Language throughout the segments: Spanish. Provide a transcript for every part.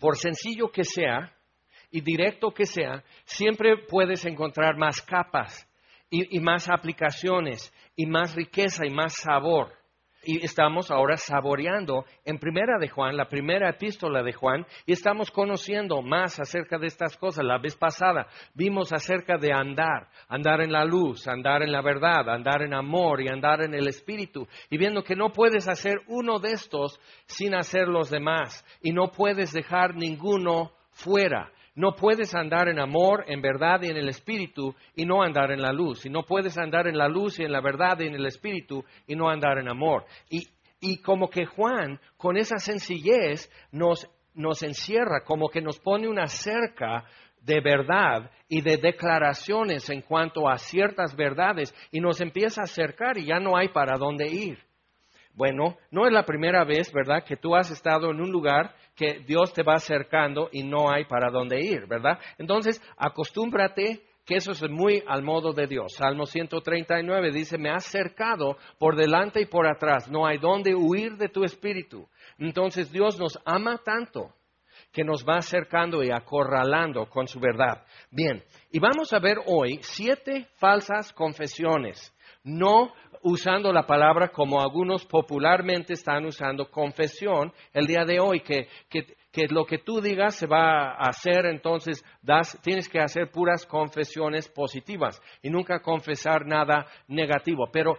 por sencillo que sea y directo que sea, siempre puedes encontrar más capas y más aplicaciones y más riqueza y más sabor. Y estamos ahora saboreando en Primera de Juan, la primera epístola de Juan, y estamos conociendo más acerca de estas cosas. La vez pasada vimos acerca de andar en la luz, andar en la verdad, andar en amor y andar en el Espíritu. Y viendo que no puedes hacer uno de estos sin hacer los demás. Y no puedes dejar ninguno fuera. No puedes andar en amor, en verdad y en el Espíritu y no andar en la luz. Y no puedes andar en la luz y en la verdad y en el Espíritu y no andar en amor. Y como que Juan, con esa sencillez, nos encierra, como que nos pone una cerca de verdad y de declaraciones en cuanto a ciertas verdades y nos empieza a acercar y ya no hay para dónde ir. Bueno, no es la primera vez, ¿verdad?, que tú has estado en un lugar que Dios te va acercando y no hay para dónde ir, ¿verdad? Entonces, acostúmbrate que eso es muy al modo de Dios. Salmo 139 dice, me has cercado por delante y por atrás, no hay dónde huir de tu espíritu. Entonces, Dios nos ama tanto que nos va acercando y acorralando con su verdad. Bien, y vamos a ver hoy 7 falsas confesiones. No usando la palabra como algunos popularmente están usando confesión el día de hoy, que lo que tú digas se va a hacer, entonces tienes que hacer puras confesiones positivas y nunca confesar nada negativo. Pero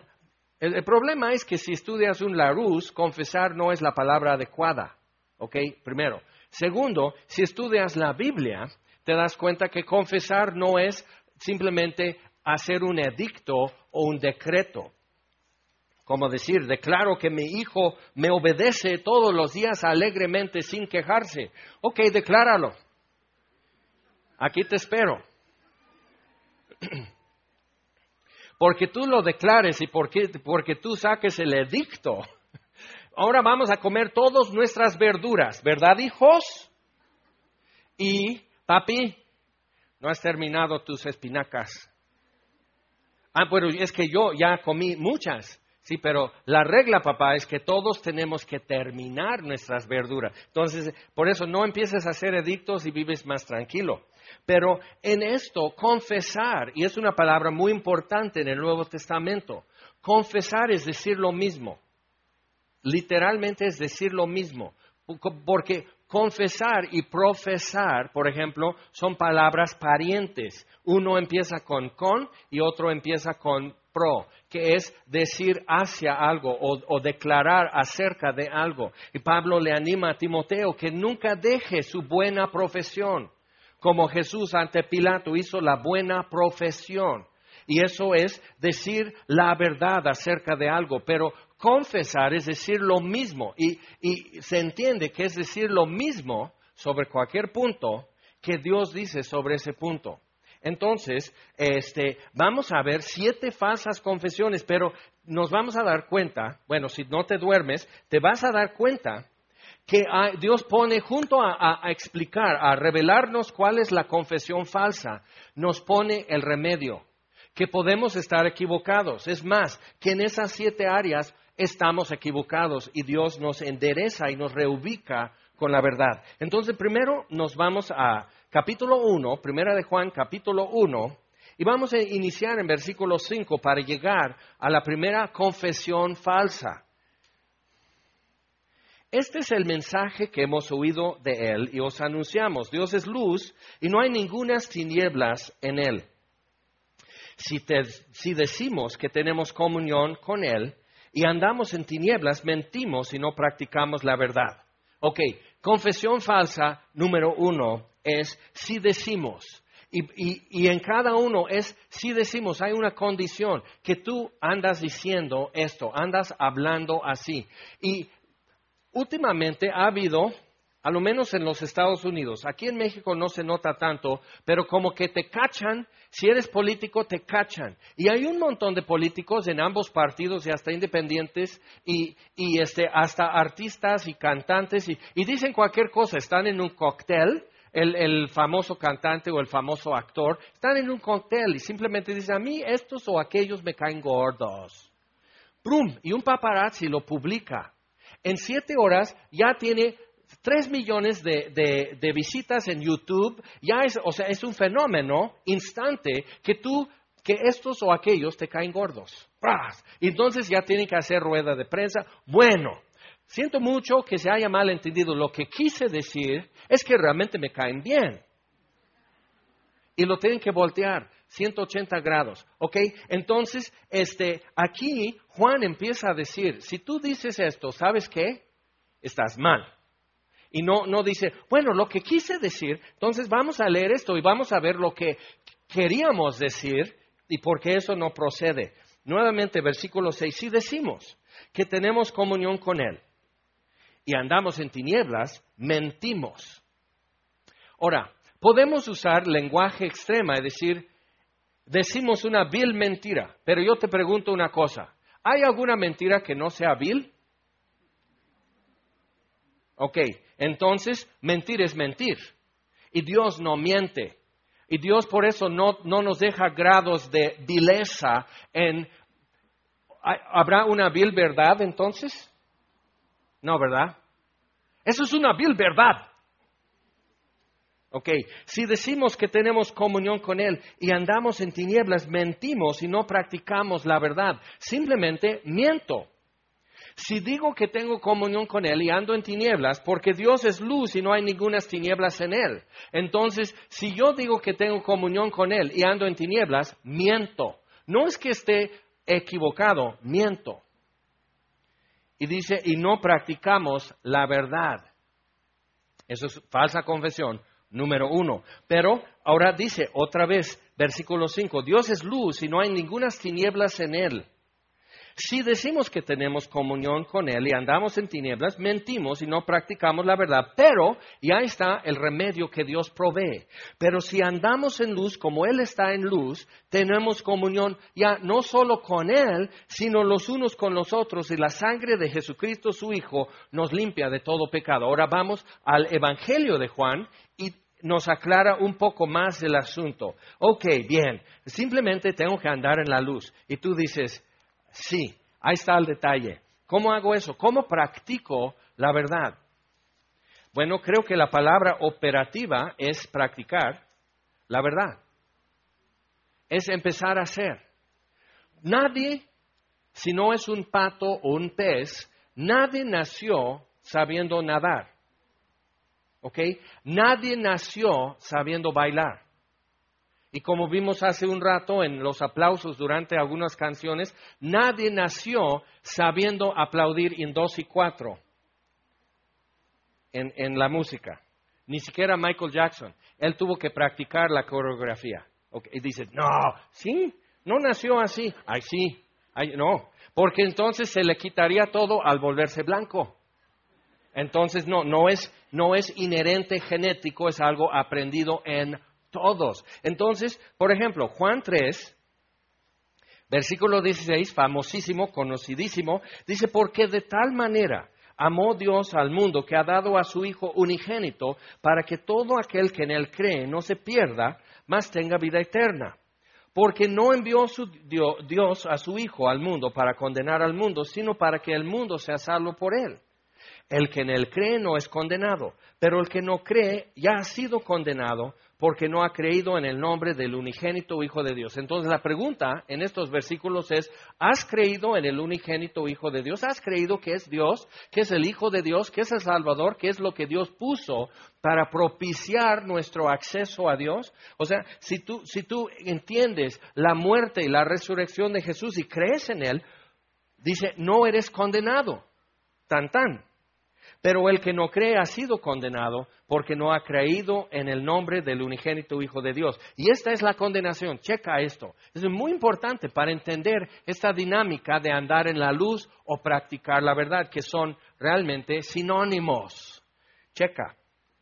el problema es que si estudias un Larousse, confesar no es la palabra adecuada, ¿ok? Primero. Segundo, si estudias la Biblia, te das cuenta que confesar no es simplemente hacer un edicto o un decreto. Como decir, declaro que mi hijo me obedece todos los días alegremente sin quejarse. Ok, decláralo. Aquí te espero. Porque tú lo declares y porque tú saques el edicto. Ahora vamos a comer todas nuestras verduras, ¿verdad, hijos? Y, papi, no has terminado tus espinacas. Bueno, es que yo ya comí muchas. Sí, pero la regla, papá, es que todos tenemos que terminar nuestras verduras. Entonces, por eso no empieces a hacer edictos y vives más tranquilo. Pero en esto, confesar, y es una palabra muy importante en el Nuevo Testamento, confesar es decir lo mismo. Literalmente es decir lo mismo. Porque confesar y profesar, por ejemplo, son palabras parientes. Uno empieza con y otro empieza con pro, que es decir hacia algo o declarar acerca de algo. Y Pablo le anima a Timoteo que nunca deje su buena profesión, como Jesús ante Pilato hizo la buena profesión. Y eso es decir la verdad acerca de algo, pero confesar es decir lo mismo. Y se entiende que es decir lo mismo sobre cualquier punto que Dios dice sobre ese punto. Entonces, vamos a ver 7 falsas confesiones, pero nos vamos a dar cuenta, bueno, si no te duermes, te vas a dar cuenta que Dios pone junto a explicar, a revelarnos cuál es la confesión falsa, nos pone el remedio, que podemos estar equivocados. Es más, que en esas 7 áreas estamos equivocados y Dios nos endereza y nos reubica con la verdad. Entonces, primero nos vamos a capítulo 1, Primera de Juan, capítulo 1, y vamos a iniciar en versículo 5 para llegar a la primera confesión falsa. Este es el mensaje que hemos oído de Él y os anunciamos. Dios es luz y no hay ningunas tinieblas en Él. Si decimos que tenemos comunión con Él y andamos en tinieblas, mentimos y no practicamos la verdad. Ok, confesión falsa número 1 es si decimos. Y en cada uno es si decimos, hay una condición que tú andas diciendo esto, andas hablando así. Y últimamente ha habido, a lo menos en los Estados Unidos, aquí en México no se nota tanto, pero como que te cachan, si eres político te cachan. Y hay un montón de políticos en ambos partidos y hasta independientes y hasta artistas y cantantes y dicen cualquier cosa, están en un cóctel. El famoso cantante o el famoso actor, están en un cóctel y simplemente dicen, a mí estos o aquellos me caen gordos. ¡Prum! Y un paparazzi lo publica. En 7 horas ya tiene 3 millones de visitas en YouTube. Ya es un fenómeno instante que estos o aquellos te caen gordos. ¡Pras! Y entonces ya tienen que hacer rueda de prensa. Bueno, siento mucho que se haya malentendido. Lo que quise decir es que realmente me caen bien. Y lo tienen que voltear 180 grados, ¿ok? Entonces, aquí Juan empieza a decir, si tú dices esto, ¿sabes qué? Estás mal. Y no dice, bueno, lo que quise decir, entonces vamos a leer esto y vamos a ver lo que queríamos decir y por qué eso no procede. Nuevamente, versículo 6, si decimos que tenemos comunión con Él y andamos en tinieblas, mentimos. Ahora, podemos usar lenguaje extrema, es decir, decimos una vil mentira, pero yo te pregunto una cosa, ¿hay alguna mentira que no sea vil? Ok, entonces mentir es mentir, y Dios no miente, y Dios por eso no nos deja grados de vileza ¿habrá una vil verdad entonces? No, ¿verdad? Eso es una vil verdad. Ok, si decimos que tenemos comunión con Él y andamos en tinieblas, mentimos y no practicamos la verdad. Simplemente miento. Si digo que tengo comunión con Él y ando en tinieblas, porque Dios es luz y no hay ninguna tinieblas en Él. Entonces, si yo digo que tengo comunión con Él y ando en tinieblas, miento. No es que esté equivocado, miento. Y dice, y no practicamos la verdad. Eso es falsa confesión. Número 1. Pero ahora dice otra vez, versículo 5, Dios es luz y no hay ninguna tinieblas en Él. Si decimos que tenemos comunión con Él y andamos en tinieblas, mentimos y no practicamos la verdad. Pero ya está el remedio que Dios provee. Pero si andamos en luz como Él está en luz, tenemos comunión ya no solo con Él, sino los unos con los otros. Y la sangre de Jesucristo, su Hijo, nos limpia de todo pecado. Ahora vamos al Evangelio de Juan y nos aclara un poco más el asunto. Ok, bien, simplemente tengo que andar en la luz. Y tú dices, sí, ahí está el detalle. ¿Cómo hago eso? ¿Cómo practico la verdad? Bueno, creo que la palabra operativa es practicar la verdad. Es empezar a hacer. Nadie, si no es un pato o un pez, nadie nació sabiendo nadar. ¿Ok? Nadie nació sabiendo bailar. Y como vimos hace un rato en los aplausos durante algunas canciones, nadie nació sabiendo aplaudir en 2 y 4 en la música. Ni siquiera Michael Jackson. Él tuvo que practicar la coreografía. Okay. Y dices, no, ¿sí? No nació así. Ay, sí. Ay, no. Porque entonces se le quitaría todo al volverse blanco. Entonces no es inherente genético, es algo aprendido en todos. Entonces, por ejemplo, Juan 3, versículo 16, famosísimo, conocidísimo, dice, porque de tal manera amó Dios al mundo que ha dado a su Hijo unigénito para que todo aquel que en Él cree no se pierda, mas tenga vida eterna. Porque no envió Dios a su Hijo al mundo para condenar al mundo, sino para que el mundo sea salvo por Él. El que en Él cree no es condenado, pero el que no cree ya ha sido condenado porque no ha creído en el nombre del unigénito Hijo de Dios. Entonces la pregunta en estos versículos es, ¿has creído en el unigénito Hijo de Dios? ¿Has creído que es Dios, que es el Hijo de Dios, que es el Salvador, que es lo que Dios puso para propiciar nuestro acceso a Dios? O sea, si tú entiendes la muerte y la resurrección de Jesús y crees en Él, dice, no eres condenado. Tan tan. Pero el que no cree ha sido condenado porque no ha creído en el nombre del unigénito Hijo de Dios. Y esta es la condenación. Checa esto. Es muy importante para entender esta dinámica de andar en la luz o practicar la verdad, que son realmente sinónimos. Checa.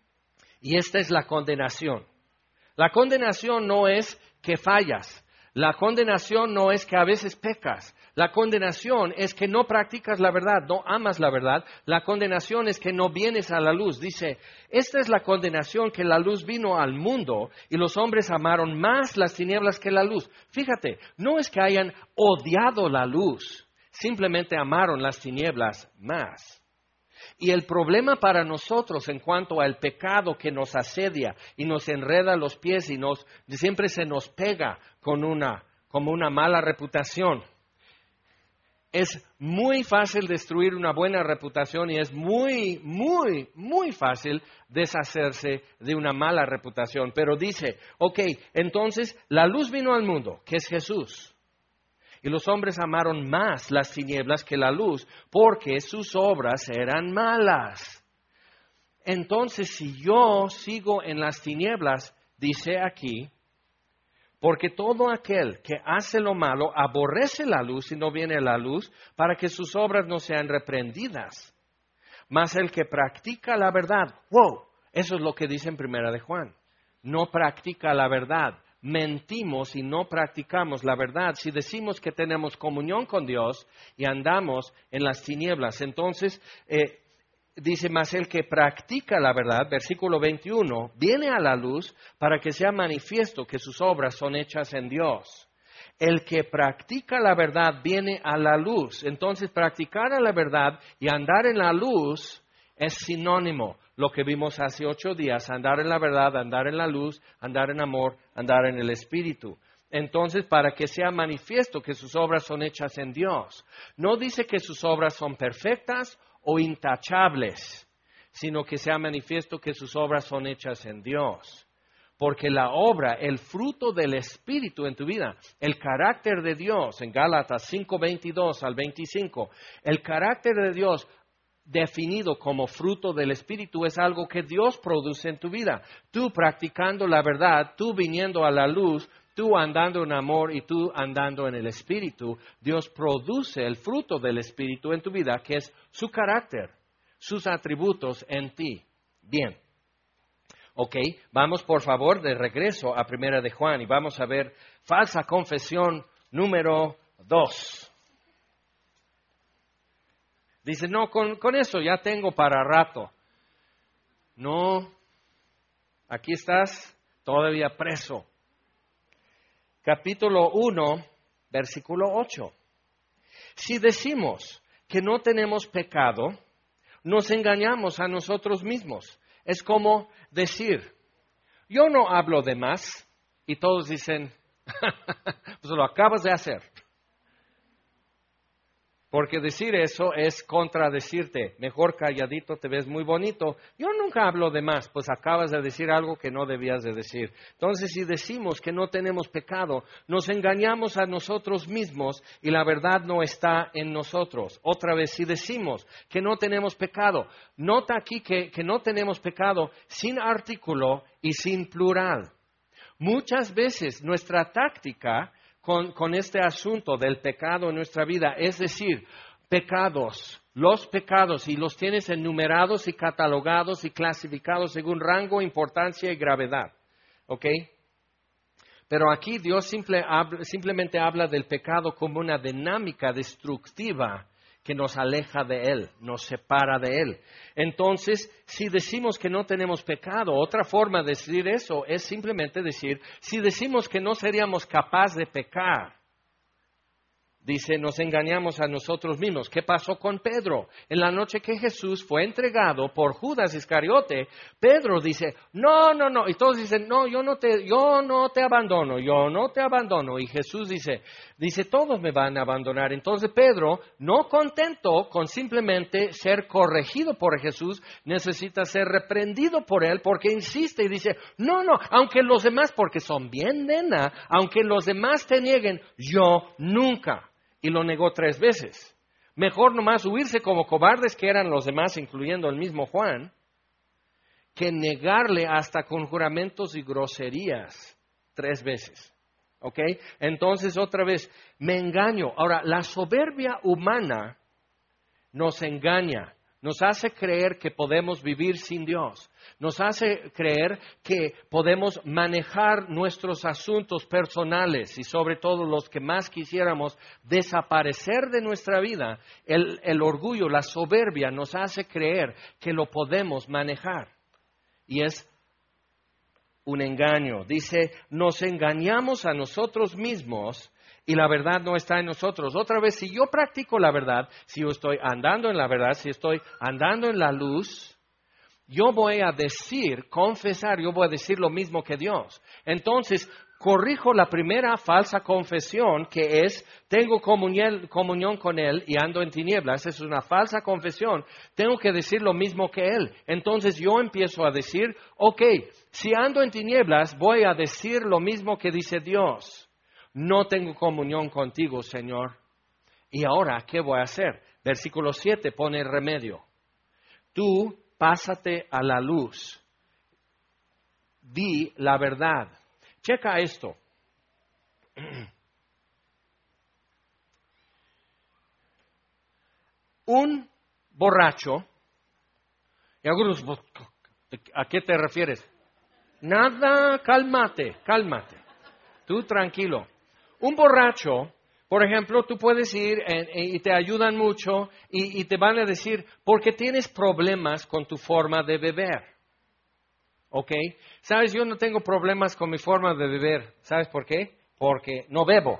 Y esta es la condenación. La condenación no es que fallas. La condenación no es que a veces pecas. La condenación es que no practicas la verdad, no amas la verdad. La condenación es que no vienes a la luz. Dice, esta es la condenación, que la luz vino al mundo y los hombres amaron más las tinieblas que la luz. Fíjate, no es que hayan odiado la luz, simplemente amaron las tinieblas más. Y el problema para nosotros en cuanto al pecado que nos asedia y nos enreda los pies y siempre se nos pega como una mala reputación. Es muy fácil destruir una buena reputación y es muy, muy, muy fácil deshacerse de una mala reputación. Pero dice, ok, entonces la luz vino al mundo, que es Jesús. Y los hombres amaron más las tinieblas que la luz, porque sus obras eran malas. Entonces, si yo sigo en las tinieblas, dice aquí, porque todo aquel que hace lo malo aborrece la luz y no viene a la luz para que sus obras no sean reprendidas. Mas el que practica la verdad, eso es lo que dice en Primera de Juan, no practica la verdad. Mentimos y no practicamos la verdad. Si decimos que tenemos comunión con Dios y andamos en las tinieblas, entonces dice, mas el que practica la verdad, versículo 21, viene a la luz para que sea manifiesto que sus obras son hechas en Dios. El que practica la verdad viene a la luz. Entonces, practicar la verdad y andar en la luz es sinónimo. Lo que vimos hace 8 días, andar en la verdad, andar en la luz, andar en amor, andar en el Espíritu. Entonces, para que sea manifiesto que sus obras son hechas en Dios. No dice que sus obras son perfectas o intachables, sino que sea manifiesto que sus obras son hechas en Dios. Porque la obra, el fruto del Espíritu en tu vida, el carácter de Dios, en Gálatas 5:22 al 25, el carácter de Dios definido como fruto del Espíritu es algo que Dios produce en tu vida. Tú practicando la verdad, tú viniendo a la luz, tú andando en amor y tú andando en el Espíritu, Dios produce el fruto del Espíritu en tu vida, que es su carácter, sus atributos en ti. Bien. Ok, vamos por favor de regreso a Primera de Juan y vamos a ver falsa confesión número 2. Dice, no, con eso ya tengo para rato. No, aquí estás todavía preso. Capítulo 1, versículo 8. Si decimos que no tenemos pecado, nos engañamos a nosotros mismos. Es como decir, yo no hablo de más, y todos dicen, pues lo acabas de hacer. Porque decir eso es contradecirte. Mejor calladito te ves muy bonito. Yo nunca hablo de más, pues acabas de decir algo que no debías de decir. Entonces, si decimos que no tenemos pecado, nos engañamos a nosotros mismos y la verdad no está en nosotros. Otra vez, si decimos que no tenemos pecado, nota aquí que no tenemos pecado sin artículo y sin plural. Muchas veces nuestra táctica con este asunto del pecado en nuestra vida, es decir, pecados, los pecados, y los tienes enumerados y catalogados y clasificados según rango, importancia y gravedad. ¿Ok? Pero aquí Dios simplemente habla del pecado como una dinámica destructiva que nos aleja de Él, nos separa de Él. Entonces, si decimos que no tenemos pecado, otra forma de decir eso es simplemente decir, si decimos que no seríamos capaces de pecar, dice, nos engañamos a nosotros mismos. ¿Qué pasó con Pedro? En la noche que Jesús fue entregado por Judas Iscariote, Pedro dice, no. Y todos dicen, no, yo no te abandono. Y Jesús dice, todos me van a abandonar. Entonces Pedro, no contento con simplemente ser corregido por Jesús, necesita ser reprendido por él porque insiste y dice, no, aunque los demás, porque son bien nena, aunque los demás te nieguen, yo nunca. Y lo negó 3 veces. Mejor nomás huirse como cobardes que eran los demás, incluyendo el mismo Juan, que negarle hasta con juramentos y groserías 3 veces. ¿Ok? Entonces, otra vez, me engaño. Ahora, la soberbia humana nos engaña, nos hace creer que podemos vivir sin Dios. Nos hace creer que podemos manejar nuestros asuntos personales y sobre todo los que más quisiéramos desaparecer de nuestra vida. El orgullo, la soberbia nos hace creer que lo podemos manejar. Y es un engaño. Dice, nos engañamos a nosotros mismos y la verdad no está en nosotros. Otra vez, si yo practico la verdad, si yo estoy andando en la verdad, si estoy andando en la luz, yo voy a decir, confesar, yo voy a decir lo mismo que Dios. Entonces, corrijo la primera falsa confesión, que es, tengo comunión con Él y ando en tinieblas. Es una falsa confesión. Tengo que decir lo mismo que Él. Entonces, yo empiezo a decir, ok, si ando en tinieblas, voy a decir lo mismo que dice Dios. No tengo comunión contigo, Señor. Y ahora, ¿qué voy a hacer? Versículo 7 pone el remedio. Tú pásate a la luz. Di la verdad. Checa esto. Un borracho, y algunos, ¿a qué te refieres? Nada, cálmate. Tú tranquilo. Un borracho, por ejemplo, tú puedes ir y te ayudan mucho y te van a decir, porque tienes problemas con tu forma de beber. ¿Ok? ¿Sabes? Yo no tengo problemas con mi forma de beber. ¿Sabes por qué? Porque no bebo.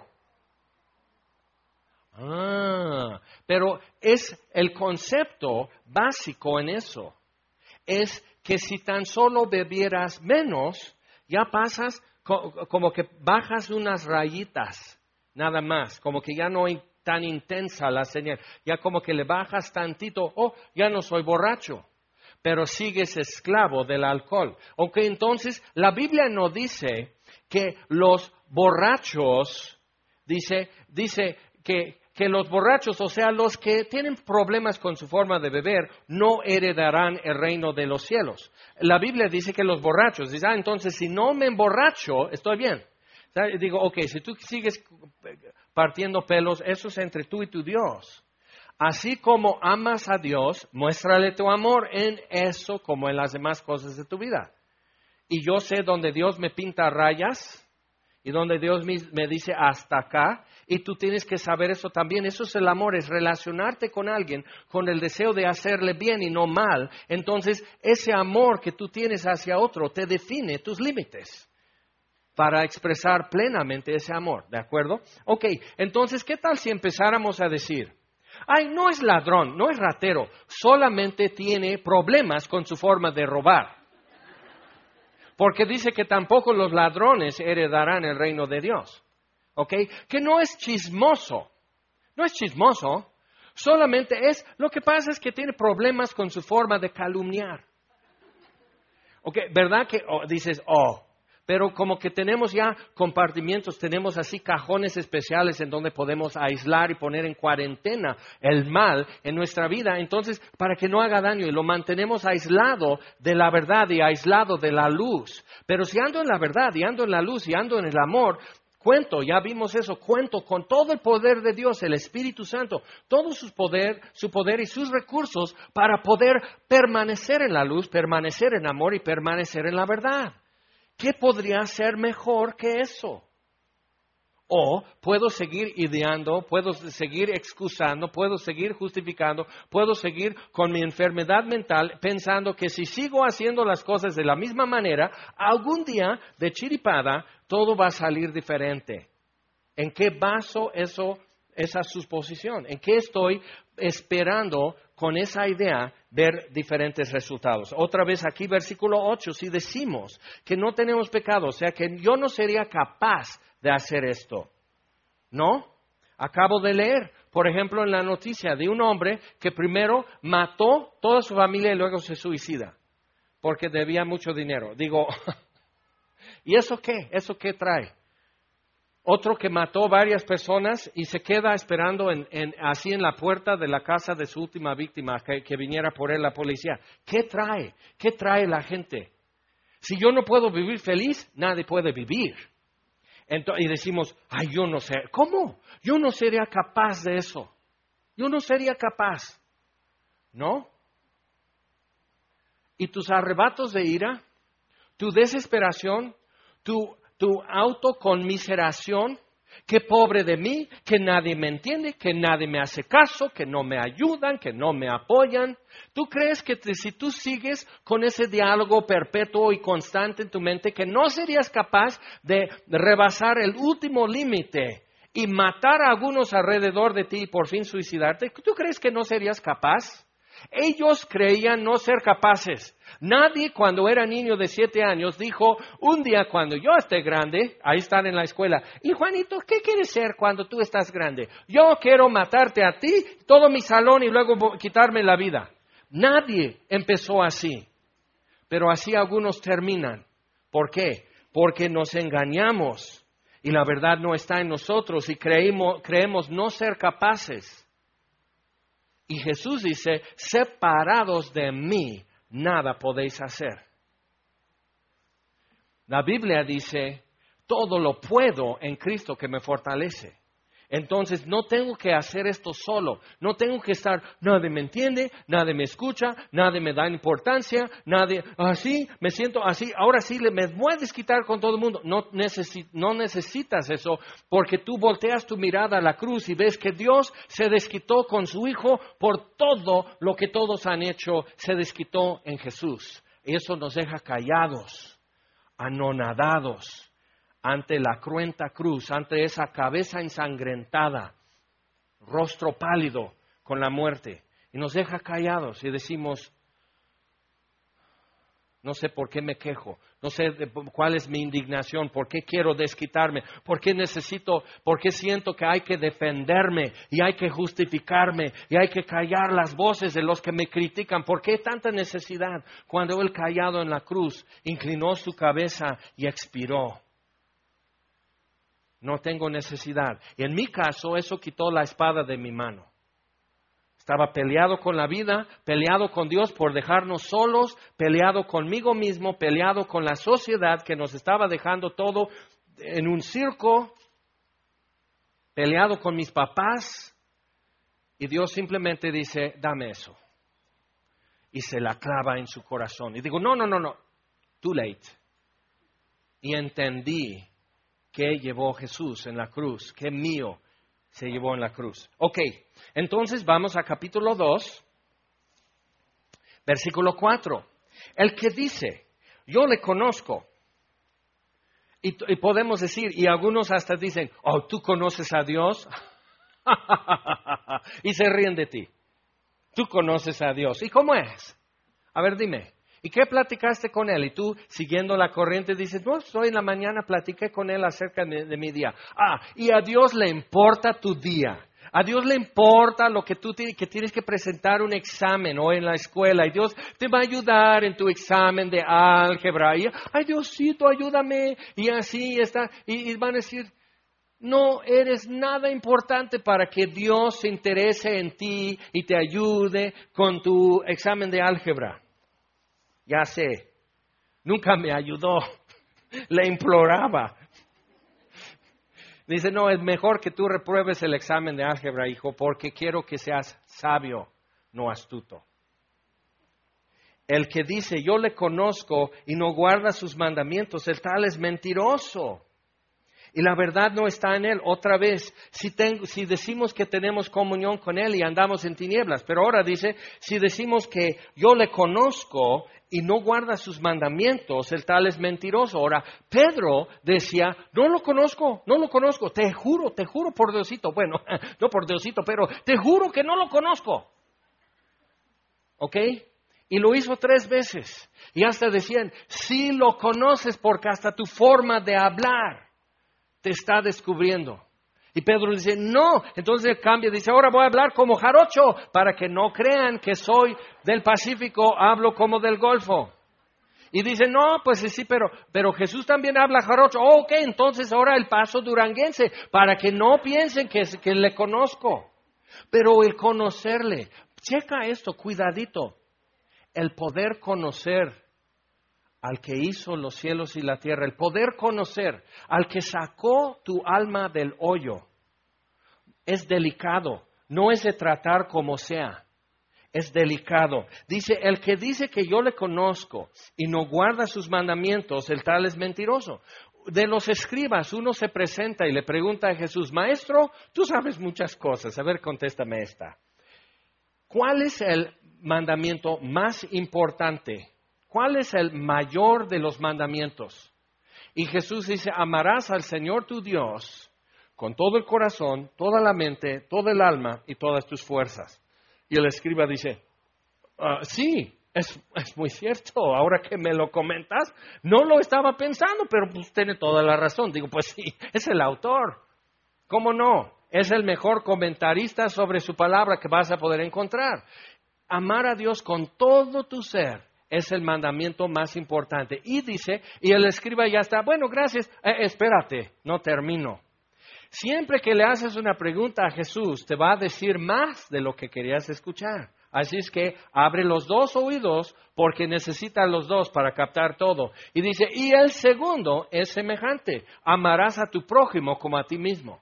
Pero es el concepto básico en eso. Es que si tan solo bebieras menos, ya pasas como que bajas unas rayitas. Nada más, como que ya no es tan intensa la señal, ya como que le bajas tantito, ya no soy borracho, pero sigues esclavo del alcohol. Ok, entonces la Biblia no dice que los borrachos, dice que los borrachos, o sea, los que tienen problemas con su forma de beber, no heredarán el reino de los cielos. La Biblia dice que los borrachos, dice, entonces si no me emborracho, estoy bien. Digo, ok, si tú sigues partiendo pelos, eso es entre tú y tu Dios. Así como amas a Dios, muéstrale tu amor en eso como en las demás cosas de tu vida. Y yo sé donde Dios me pinta rayas y donde Dios me dice hasta acá, y tú tienes que saber eso también. Eso es el amor, es relacionarte con alguien con el deseo de hacerle bien y no mal. Entonces, ese amor que tú tienes hacia otro te define tus límites para expresar plenamente ese amor, ¿de acuerdo? Ok, entonces, ¿qué tal si empezáramos a decir, no es ladrón, no es ratero, solamente tiene problemas con su forma de robar? Porque dice que tampoco los ladrones heredarán el reino de Dios, ¿ok? Que no es chismoso, solamente lo que pasa es que tiene problemas con su forma de calumniar. ¿Ok? ¿Verdad que dices, pero como que tenemos ya compartimientos, tenemos así cajones especiales en donde podemos aislar y poner en cuarentena el mal en nuestra vida, entonces para que no haga daño y lo mantenemos aislado de la verdad y aislado de la luz. Pero si ando en la verdad y ando en la luz y ando en el amor, ya vimos eso, cuento con todo el poder de Dios, el Espíritu Santo, todo su poder y sus recursos para poder permanecer en la luz, permanecer en amor y permanecer en la verdad. ¿Qué podría ser mejor que eso? O puedo seguir ideando, puedo seguir excusando, puedo seguir justificando, puedo seguir con mi enfermedad mental pensando que si sigo haciendo las cosas de la misma manera, algún día de chiripada todo va a salir diferente. ¿En qué baso esa suposición? ¿En qué estoy esperando con esa idea ver diferentes resultados? Otra vez aquí, versículo 8, si decimos que no tenemos pecado, o sea que yo no sería capaz de hacer esto, ¿no? Acabo de leer, por ejemplo, en la noticia de un hombre que primero mató toda su familia y luego se suicida porque debía mucho dinero. Digo, ¿y eso qué? ¿Eso qué trae? Otro que mató varias personas y se queda esperando así en la puerta de la casa de su última víctima, que viniera por él la policía. ¿Qué trae? ¿Qué trae la gente? Si yo no puedo vivir feliz, nadie puede vivir. Y decimos, yo no sé. ¿Cómo? Yo no sería capaz de eso. Yo no sería capaz. ¿No? Y tus arrebatos de ira, tu desesperación, tu autoconmiseración, que pobre de mí, que nadie me entiende, que nadie me hace caso, que no me ayudan, que no me apoyan. ¿Tú crees que si tú sigues con ese diálogo perpetuo y constante en tu mente, que no serías capaz de rebasar el último límite y matar a algunos alrededor de ti y por fin suicidarte, ¿tú crees que no serías capaz? Ellos creían no ser capaces. Nadie cuando era niño de 7 años dijo, un día cuando yo esté grande, ahí están en la escuela, y Juanito, ¿qué quieres ser cuando tú estás grande? Yo quiero matarte a ti, todo mi salón y luego quitarme la vida. Nadie empezó así, pero así algunos terminan. ¿Por qué? Porque nos engañamos y la verdad no está en nosotros y creemos no ser capaces. Y Jesús dice, separados de mí, nada podéis hacer. La Biblia dice, todo lo puedo en Cristo que me fortalece. Entonces no tengo que hacer esto solo, no tengo que estar, nadie me entiende, nadie me escucha, nadie me da importancia, nadie, así, me siento así, ahora sí me voy a desquitar con todo el mundo. No necesitas eso, porque tú volteas tu mirada a la cruz y ves que Dios se desquitó con su Hijo por todo lo que todos han hecho, se desquitó en Jesús. Y eso nos deja callados, anonadados ante la cruenta cruz, ante esa cabeza ensangrentada, rostro pálido con la muerte. Y nos deja callados y decimos, no sé por qué me quejo, no sé cuál es mi indignación, por qué quiero desquitarme, por qué siento que hay que defenderme y hay que justificarme y hay que callar las voces de los que me critican. ¿Por qué tanta necesidad? Cuando Él callado en la cruz inclinó su cabeza y expiró. No tengo necesidad. Y en mi caso, eso quitó la espada de mi mano. Estaba peleado con la vida, peleado con Dios por dejarnos solos, peleado conmigo mismo, peleado con la sociedad que nos estaba dejando todo en un circo, peleado con mis papás. Y Dios simplemente dice, dame eso. Y se la clava en su corazón. Y digo, no, too late. Y entendí ¿qué llevó Jesús en la cruz? ¿Qué mío se llevó en la cruz? Ok, entonces vamos a capítulo 2, versículo 4. El que dice, yo le conozco. Y podemos decir, y algunos hasta dicen, oh, ¿tú conoces a Dios? Y se ríen de ti. ¿Tú conoces a Dios? ¿Y cómo es? A ver, dime. ¿Y qué platicaste con él? Y tú, siguiendo la corriente, dices, no, hoy en la mañana platiqué con él acerca de mi día. Y a Dios le importa tu día. A Dios le importa lo que tienes que presentar un examen o en la escuela. Y Dios te va a ayudar en tu examen de álgebra. Y, ay, Diosito, ayúdame. Y así está. Y van a decir, no eres nada importante para que Dios se interese en ti y te ayude con tu examen de álgebra. Ya sé, nunca me ayudó, le imploraba. Dice, no, es mejor que tú repruebes el examen de álgebra, hijo, porque quiero que seas sabio, no astuto. El que dice, yo le conozco y no guarda sus mandamientos, el tal es mentiroso. Y la verdad no está en él. Otra vez, si decimos que tenemos comunión con él y andamos en tinieblas, pero ahora dice, si decimos que yo le conozco y no guarda sus mandamientos, el tal es mentiroso. Ahora, Pedro decía, no lo conozco, te juro por Diosito. Bueno, no por Diosito, pero te juro que no lo conozco. ¿Ok? Y lo hizo 3 veces. Y hasta decían, sí lo conoces porque hasta tu forma de hablar te está descubriendo. Y Pedro dice, no. Entonces él cambia, dice, ahora voy a hablar como jarocho para que no crean que soy del Pacífico, hablo como del Golfo. Y dice, no, pues sí, pero Jesús también habla jarocho. Oh, ok, entonces ahora el paso duranguense, para que no piensen que le conozco. Pero el conocerle, checa esto, cuidadito, el poder conocer al que hizo los cielos y la tierra, el poder conocer, al que sacó tu alma del hoyo, es delicado, no es de tratar como sea, es delicado. Dice, el que dice que yo le conozco y no guarda sus mandamientos, el tal es mentiroso. De los escribas, uno se presenta y le pregunta a Jesús, Maestro, tú sabes muchas cosas, a ver, contéstame esta. ¿Cuál es el mandamiento más importante? ¿Cuál es el mayor de los mandamientos? Y Jesús dice, amarás al Señor tu Dios con todo el corazón, toda la mente, todo el alma y todas tus fuerzas. Y el escriba dice, sí, es muy cierto, ahora que me lo comentas, no lo estaba pensando, pero pues tiene toda la razón. Digo, pues sí, es el autor. ¿Cómo no? Es el mejor comentarista sobre su palabra que vas a poder encontrar. Amar a Dios con todo tu ser es el mandamiento más importante. Y dice, y el escriba ya está, bueno, gracias, espérate, no termino. Siempre que le haces una pregunta a Jesús, te va a decir más de lo que querías escuchar. Así es que abre los dos oídos porque necesita los dos para captar todo. Y dice, y el segundo es semejante, amarás a tu prójimo como a ti mismo.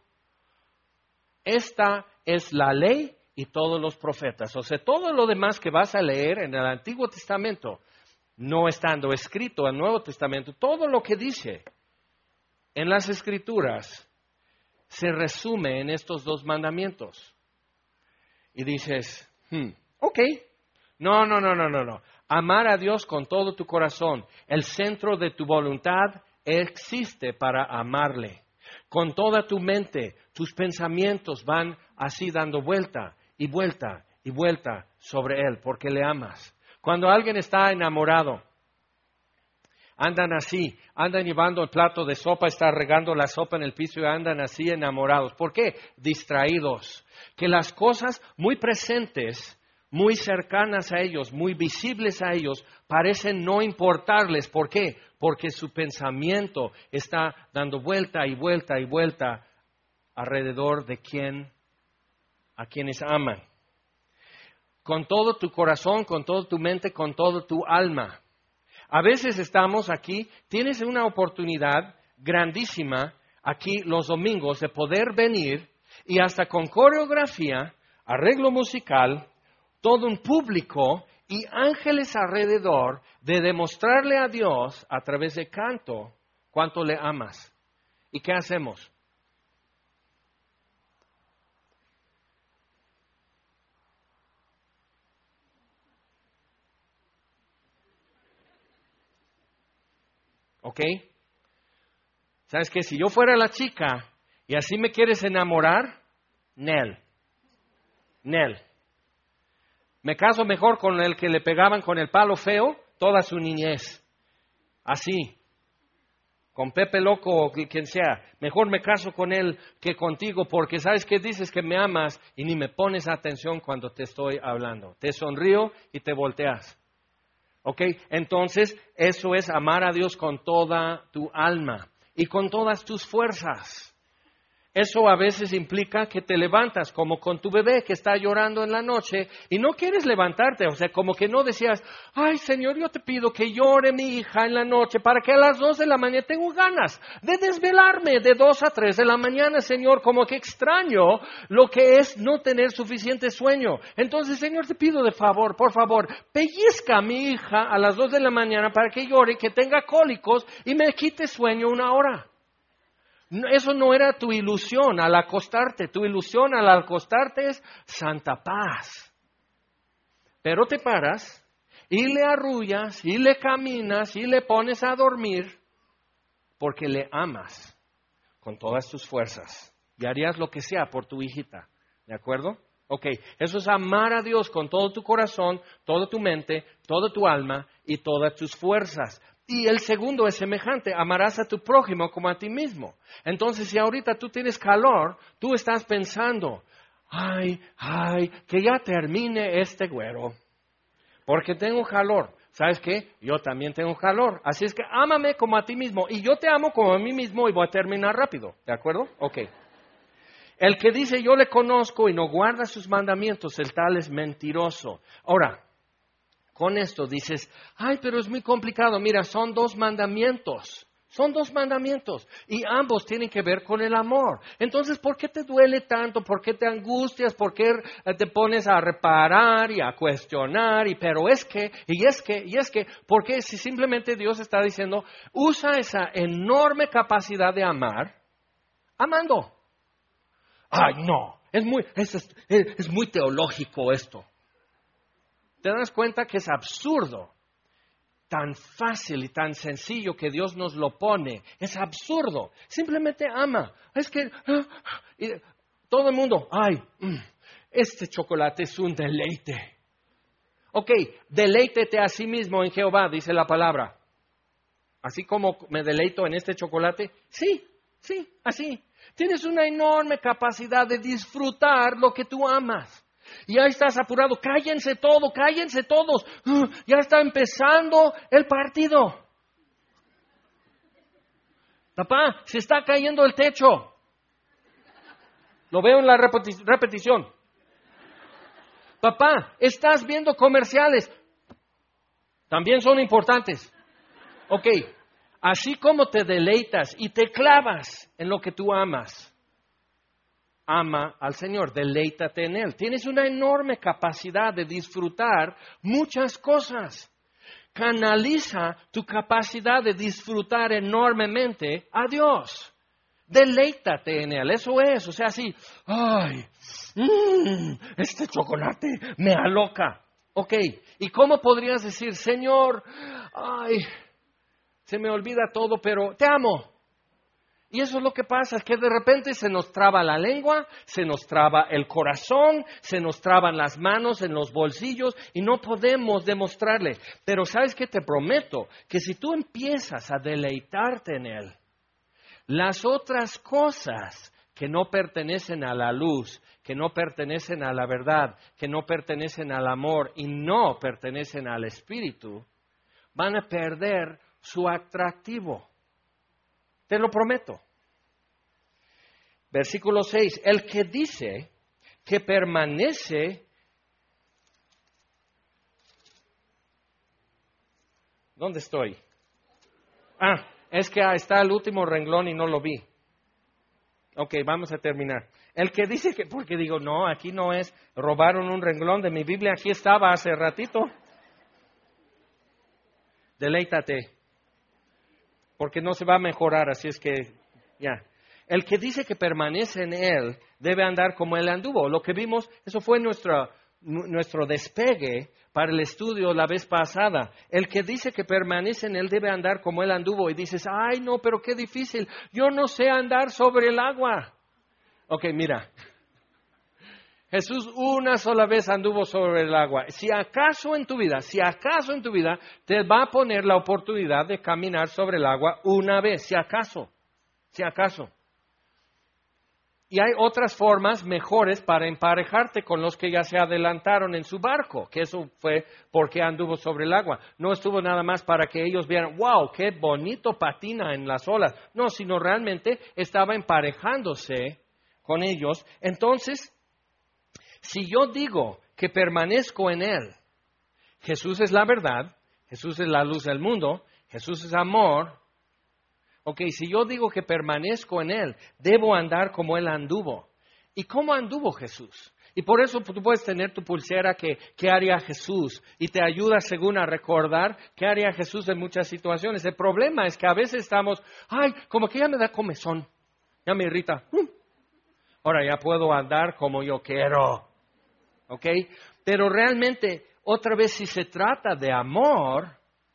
Esta es la ley y todos los profetas. O sea, todo lo demás que vas a leer en el Antiguo Testamento, no estando escrito en el Nuevo Testamento, todo lo que dice en las Escrituras se resume en estos dos mandamientos. Y dices, ok, no. Amar a Dios con todo tu corazón. El centro de tu voluntad existe para amarle. Con toda tu mente, tus pensamientos van así dando vuelta y vuelta y vuelta sobre Él, porque le amas. Cuando alguien está enamorado, andan así, andan llevando el plato de sopa, están regando la sopa en el piso y andan así enamorados. ¿Por qué? Distraídos. Que las cosas muy presentes, muy cercanas a ellos, muy visibles a ellos, parecen no importarles. ¿Por qué? Porque su pensamiento está dando vuelta y vuelta y vuelta alrededor de a quienes aman. Con todo tu corazón, con toda tu mente, con toda tu alma. A veces estamos aquí, tienes una oportunidad grandísima aquí los domingos de poder venir y hasta con coreografía, arreglo musical, todo un público y ángeles alrededor de demostrarle a Dios a través de canto cuánto le amas. ¿Y qué hacemos? ¿Ok? ¿Sabes qué? Si yo fuera la chica y así me quieres enamorar, Nel. Me caso mejor con el que le pegaban con el palo feo toda su niñez. Así. Con Pepe Loco o quien sea. Mejor me caso con él que contigo porque ¿sabes qué? Dices que me amas y ni me pones atención cuando te estoy hablando. Te sonrío y te volteas. ¿Ok? Entonces, eso es amar a Dios con toda tu alma y con todas tus fuerzas. Eso a veces implica que te levantas como con tu bebé que está llorando en la noche y no quieres levantarte. O sea, como que no decías, ay Señor, yo te pido que llore mi hija en la noche para que a las 2 de la mañana tengo ganas de desvelarme de 2 a 3 de la mañana, Señor. Como que extraño lo que es no tener suficiente sueño. Entonces, Señor, te pido de favor, por favor, pellizca a mi hija a las 2 de la mañana para que llore, que tenga cólicos y me quite sueño 1 hora. Eso no era tu ilusión al acostarte. Tu ilusión al acostarte es santa paz. Pero te paras y le arrullas y le caminas y le pones a dormir porque le amas con todas tus fuerzas. Y harías lo que sea por tu hijita. ¿De acuerdo? Ok, eso es amar a Dios con todo tu corazón, toda tu mente, toda tu alma y todas tus fuerzas. Y el segundo es semejante, amarás a tu prójimo como a ti mismo. Entonces, si ahorita tú tienes calor, tú estás pensando, ay, que ya termine este güero, porque tengo calor. ¿Sabes qué? Yo también tengo calor. Así es que ámame como a ti mismo, y yo te amo como a mí mismo, y voy a terminar rápido. ¿De acuerdo? Ok. El que dice, yo le conozco y no guarda sus mandamientos, el tal es mentiroso. Ahora, con esto dices, ay, pero es muy complicado. Mira, son 2 mandamientos. Son 2 mandamientos. Y ambos tienen que ver con el amor. Entonces, ¿por qué te duele tanto? ¿Por qué te angustias? ¿Por qué te pones a reparar y a cuestionar? Pero es que, porque si simplemente Dios está diciendo, usa esa enorme capacidad de amar, amando. Ay, no, es muy teológico esto. ¿Te das cuenta que es absurdo? tan fácil y tan sencillo que Dios nos lo pone. Es absurdo. Simplemente ama. Es que y todo el mundo, este chocolate es un deleite. Ok, deleítete a sí mismo en Jehová, dice la palabra. Así como me deleito en este chocolate, sí, así. Tienes una enorme capacidad de disfrutar lo que tú amas. Y ya estás apurado, cállense todos. Ya está empezando el partido. Papá, se está cayendo el techo. Lo veo en la repetición. Papá, estás viendo comerciales. También son importantes. Ok, así como te deleitas y te clavas en lo que tú amas, ama al Señor, deleítate en Él. Tienes una enorme capacidad de disfrutar muchas cosas. Canaliza tu capacidad de disfrutar enormemente a Dios. Deleítate en Él, eso es. O sea, así, este chocolate me aloca. Ok, ¿y cómo podrías decir, Señor, se me olvida todo, pero te amo? Y eso es lo que pasa, es que de repente se nos traba la lengua, se nos traba el corazón, se nos traban las manos en los bolsillos y no podemos demostrarle. Pero ¿sabes qué? Te prometo que si tú empiezas a deleitarte en Él, las otras cosas que no pertenecen a la luz, que no pertenecen a la verdad, que no pertenecen al amor y no pertenecen al Espíritu, van a perder su atractivo. Te lo prometo. Versículo 6. El que dice que permanece... ¿Dónde estoy? Es que está el último renglón y no lo vi. Ok, vamos a terminar. El que dice que... Porque digo, no, aquí no es... Robaron un renglón de mi Biblia, aquí estaba hace ratito. Deleítate. Porque no se va a mejorar, así es que ya. El que dice que permanece en Él debe andar como Él anduvo. Lo que vimos, eso fue nuestro despegue para el estudio la vez pasada. El que dice que permanece en Él debe andar como Él anduvo. Y dices, no, pero qué difícil. Yo no sé andar sobre el agua. Ok, mira. Jesús una sola vez anduvo sobre el agua. Si acaso en tu vida te va a poner la oportunidad de caminar sobre el agua una vez, si acaso. Y hay otras formas mejores para emparejarte con los que ya se adelantaron en su barco, que eso fue porque anduvo sobre el agua. No estuvo nada más para que ellos vieran, wow, qué bonito patina en las olas. No, sino realmente estaba emparejándose con ellos. Entonces, si yo digo que permanezco en Él, Jesús es la verdad, Jesús es la luz del mundo, Jesús es amor. Ok, si yo digo que permanezco en Él, debo andar como Él anduvo. ¿Y cómo anduvo Jesús? Y por eso tú puedes tener tu pulsera que ¿qué haría Jesús? Y te ayuda según a recordar qué haría Jesús en muchas situaciones. El problema es que a veces estamos, como que ya me da comezón, ya me irrita. Ahora ya puedo andar como yo quiero. ¿Ok? Pero realmente, otra vez, si se trata de amor,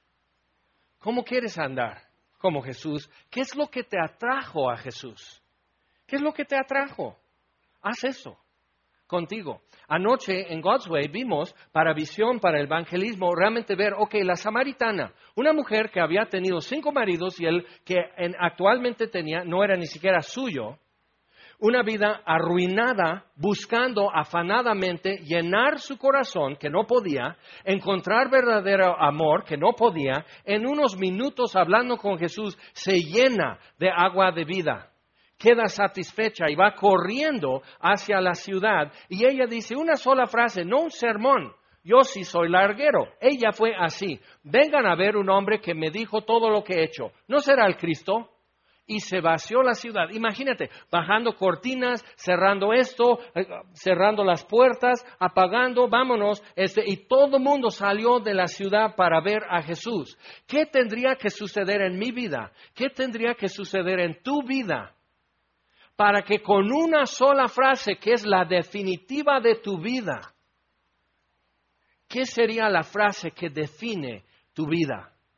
¿cómo quieres andar? Como Jesús. ¿Qué es lo que te atrajo a Jesús? ¿Qué es lo que te atrajo? Haz eso contigo. Anoche en God's Way vimos para visión, para el evangelismo, realmente ver, la samaritana, una mujer que había tenido 5 maridos y el que actualmente tenía no era ni siquiera suyo. Una vida arruinada, buscando afanadamente llenar su corazón, que no podía, encontrar verdadero amor, que no podía, en unos minutos hablando con Jesús, se llena de agua de vida. Queda satisfecha y va corriendo hacia la ciudad. Y ella dice una sola frase, no un sermón. Yo sí soy larguero. Ella fue así. Vengan a ver un hombre que me dijo todo lo que he hecho. ¿No será el Cristo? Y se vació la ciudad. Imagínate, bajando cortinas, cerrando esto, cerrando las puertas, apagando, vámonos. Y todo el mundo salió de la ciudad para ver a Jesús. ¿Qué tendría que suceder en mi vida? ¿Qué tendría que suceder en tu vida? Para que con una sola frase, que es la definitiva de tu vida, ¿qué sería la frase que define tu vida?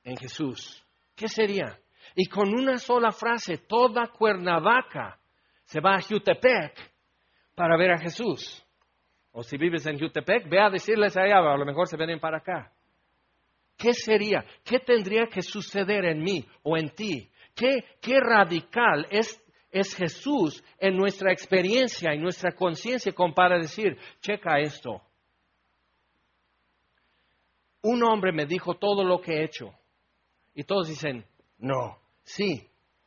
en Jesús. ¿Qué sería? Y con una sola frase, toda Cuernavaca se va a Jutepec para ver a Jesús. O si vives en Jutepec, ve a decirles allá, a lo mejor se vienen para acá. ¿Qué sería? ¿Qué tendría que suceder en mí o en ti? ¿Qué radical es Jesús en nuestra experiencia y nuestra conciencia como para decir, checa esto? Un hombre me dijo todo lo que he hecho. Y todos dicen, no, sí.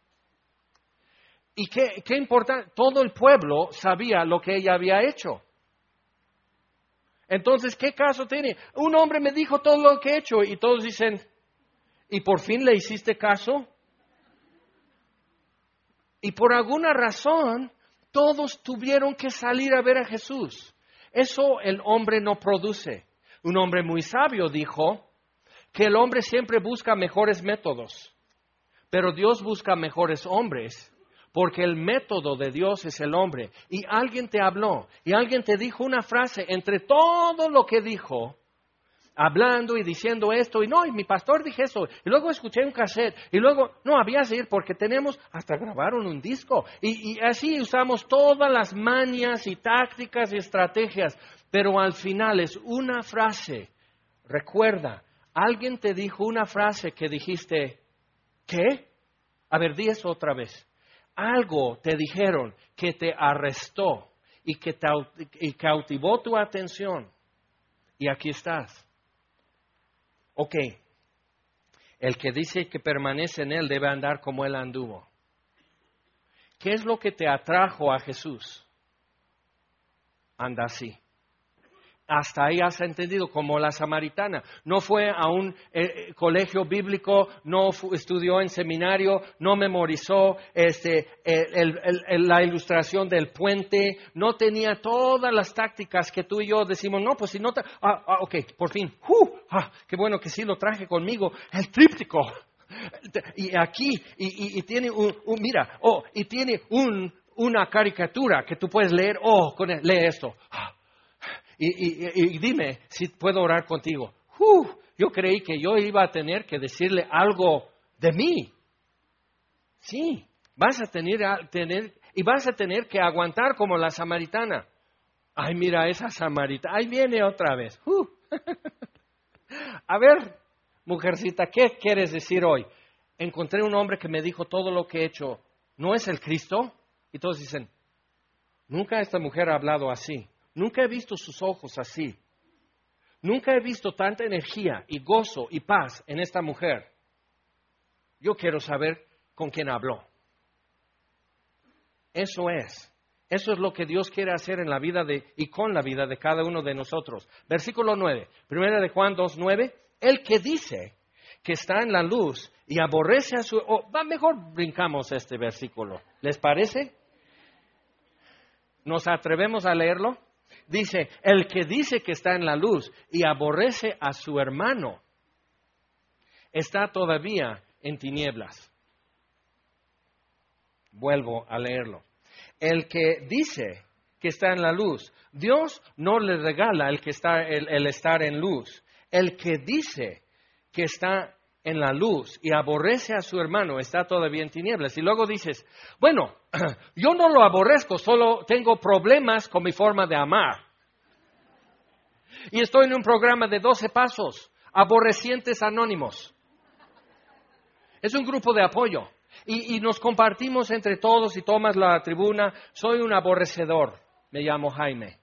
¿Y qué importa? Todo el pueblo sabía lo que ella había hecho. Entonces, ¿qué caso tiene? Un hombre me dijo todo lo que he hecho y todos dicen, ¿y por fin le hiciste caso? Y por alguna razón, todos tuvieron que salir a ver a Jesús. Eso el hombre no produce. Un hombre muy sabio dijo que el hombre siempre busca mejores métodos, pero Dios busca mejores hombres. Porque el método de Dios es el hombre. Y alguien te habló, y alguien te dijo una frase entre todo lo que dijo, hablando y diciendo esto, y no, y mi pastor dijo eso, y luego escuché un cassette, y luego, no, había que ir porque tenemos, hasta grabaron un disco, y así usamos todas las mañas y tácticas y estrategias, pero al final es una frase. Recuerda, alguien te dijo una frase que dijiste, ¿qué? A ver, di eso otra vez. Algo te dijeron que te arrestó y que cautivó tu atención. Y aquí estás. Ok. El que dice que permanece en Él debe andar como Él anduvo. ¿Qué es lo que te atrajo a Jesús? Anda así. Hasta ahí has entendido, como la samaritana. No fue a un colegio bíblico, no estudió en seminario, no memorizó la ilustración del puente, no tenía todas las tácticas que tú y yo decimos, no, pues si no... ok, por fin, qué bueno que sí lo traje conmigo, el tríptico. Y aquí, y tiene y tiene una caricatura que tú puedes leer, lee esto. Y dime si puedo orar contigo. Yo creí que yo iba a tener que decirle algo de mí. Sí, vas a tener que aguantar como la samaritana. Ay, mira esa samaritana, ahí viene otra vez. A ver, mujercita, ¿qué quieres decir hoy? Encontré un hombre que me dijo todo lo que he hecho. ¿No es el Cristo? Y todos dicen, nunca esta mujer ha hablado así. Nunca he visto sus ojos así. Nunca he visto tanta energía y gozo y paz en esta mujer. Yo quiero saber con quién habló. Eso es lo que Dios quiere hacer en la vida y con la vida de cada uno de nosotros. Versículo 9, 1 de Juan 2:9. El que dice que está en la luz y aborrece a su... mejor brincamos este versículo. ¿Les parece? ¿Nos atrevemos a leerlo? Dice, el que dice que está en la luz y aborrece a su hermano, está todavía en tinieblas. Vuelvo a leerlo. El que dice que está en la luz, Dios no le regala el estar en luz. El que dice que está en la luz y aborrece a su hermano, está todavía en tinieblas. Y luego dices, bueno, yo no lo aborrezco, solo tengo problemas con mi forma de amar. Y estoy en un programa de 12 pasos, aborrecientes anónimos. Es un grupo de apoyo. Y nos compartimos entre todos y tomas la tribuna. Soy un aborrecedor, me llamo Jaime.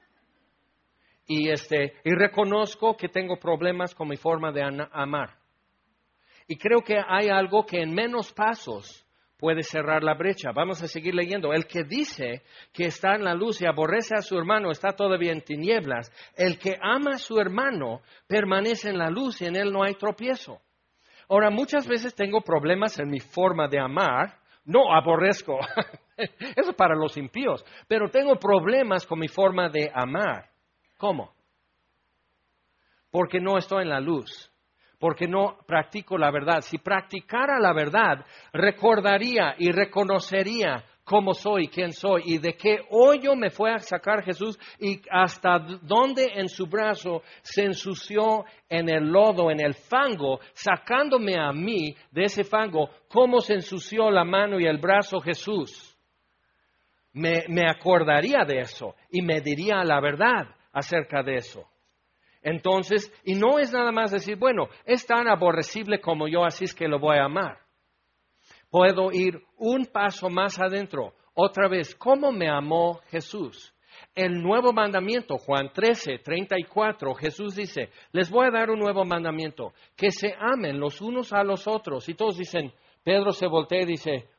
Y reconozco que tengo problemas con mi forma de amar. Y creo que hay algo que en menos pasos puede cerrar la brecha. Vamos a seguir leyendo. El que dice que está en la luz y aborrece a su hermano está todavía en tinieblas. El que ama a su hermano permanece en la luz y en él no hay tropiezo. Ahora, muchas veces tengo problemas en mi forma de amar. No aborrezco. Eso es para los impíos. Pero tengo problemas con mi forma de amar. ¿Cómo? Porque no estoy en la luz. Porque no practico la verdad. Si practicara la verdad, recordaría y reconocería cómo soy, quién soy y de qué hoyo me fue a sacar Jesús y hasta dónde en su brazo se ensució en el lodo, en el fango, sacándome a mí de ese fango, cómo se ensució la mano y el brazo Jesús. Me acordaría de eso y me diría la verdad acerca de eso. Entonces, y no es nada más decir, bueno, es tan aborrecible como yo, así es que lo voy a amar. Puedo ir un paso más adentro. Otra vez, ¿cómo me amó Jesús? El nuevo mandamiento, Juan 13:34, Jesús dice, les voy a dar un nuevo mandamiento, que se amen los unos a los otros. Y todos dicen, Pedro se voltea y dice,